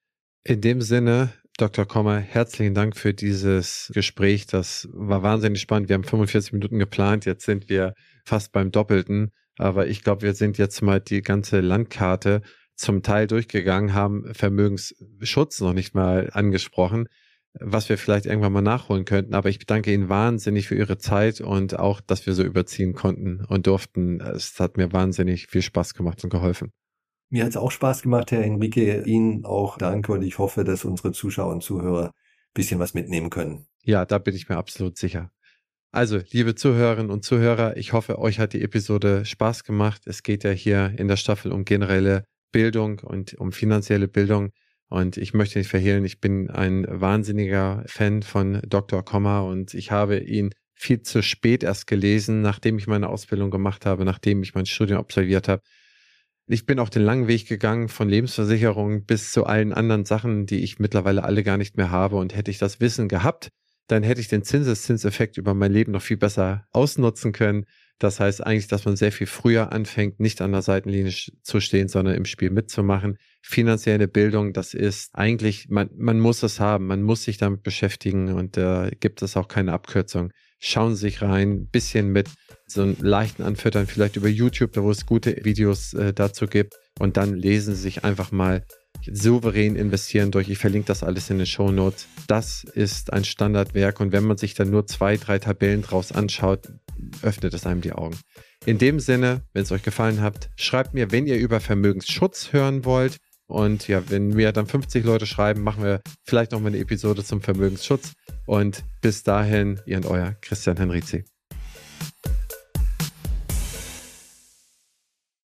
In dem Sinne, Doktor Kommer, herzlichen Dank für dieses Gespräch. Das war wahnsinnig spannend. Wir haben fünfundvierzig Minuten geplant. Jetzt sind wir fast beim Doppelten. Aber ich glaube, wir sind jetzt mal die ganze Landkarte zum Teil durchgegangen, haben Vermögensschutz noch nicht mal angesprochen, was wir vielleicht irgendwann mal nachholen könnten. Aber ich bedanke Ihnen wahnsinnig für Ihre Zeit und auch, dass wir so überziehen konnten und durften. Es hat mir wahnsinnig viel Spaß gemacht und geholfen. Mir hat es auch Spaß gemacht, Herr Enrique. Ihnen auch danke und ich hoffe, dass unsere Zuschauer und Zuhörer ein bisschen was mitnehmen können. Ja, da bin ich mir absolut sicher. Also, liebe Zuhörerinnen und Zuhörer, ich hoffe, euch hat die Episode Spaß gemacht. Es geht ja hier in der Staffel um generelle Bildung und um finanzielle Bildung. Und ich möchte nicht verhehlen, ich bin ein wahnsinniger Fan von Doktor Kommer und ich habe ihn viel zu spät erst gelesen, nachdem ich meine Ausbildung gemacht habe, nachdem ich mein Studium absolviert habe. Ich bin auch den langen Weg gegangen von Lebensversicherung bis zu allen anderen Sachen, die ich mittlerweile alle gar nicht mehr habe. Und hätte ich das Wissen gehabt, dann hätte ich den Zinseszinseffekt über mein Leben noch viel besser ausnutzen können. Das heißt eigentlich, dass man sehr viel früher anfängt, nicht an der Seitenlinie zu stehen, sondern im Spiel mitzumachen. Finanzielle Bildung, das ist eigentlich, man, man muss es haben, man muss sich damit beschäftigen und da äh, gibt es auch keine Abkürzung. Schauen Sie sich rein, ein bisschen mit so einem leichten Anfüttern, vielleicht über YouTube, da wo es gute Videos äh, dazu gibt und dann lesen Sie sich einfach mal souverän investieren durch. Ich verlinke das alles in den Shownotes. Das ist ein Standardwerk und wenn man sich dann nur zwei, drei Tabellen draus anschaut, öffnet es einem die Augen. In dem Sinne, wenn es euch gefallen hat, schreibt mir, wenn ihr über Vermögensschutz hören wollt. Und ja, wenn mir dann fünfzig Leute schreiben, machen wir vielleicht noch mal eine Episode zum Vermögensschutz. Und bis dahin, ihr und euer Christian Henrizi.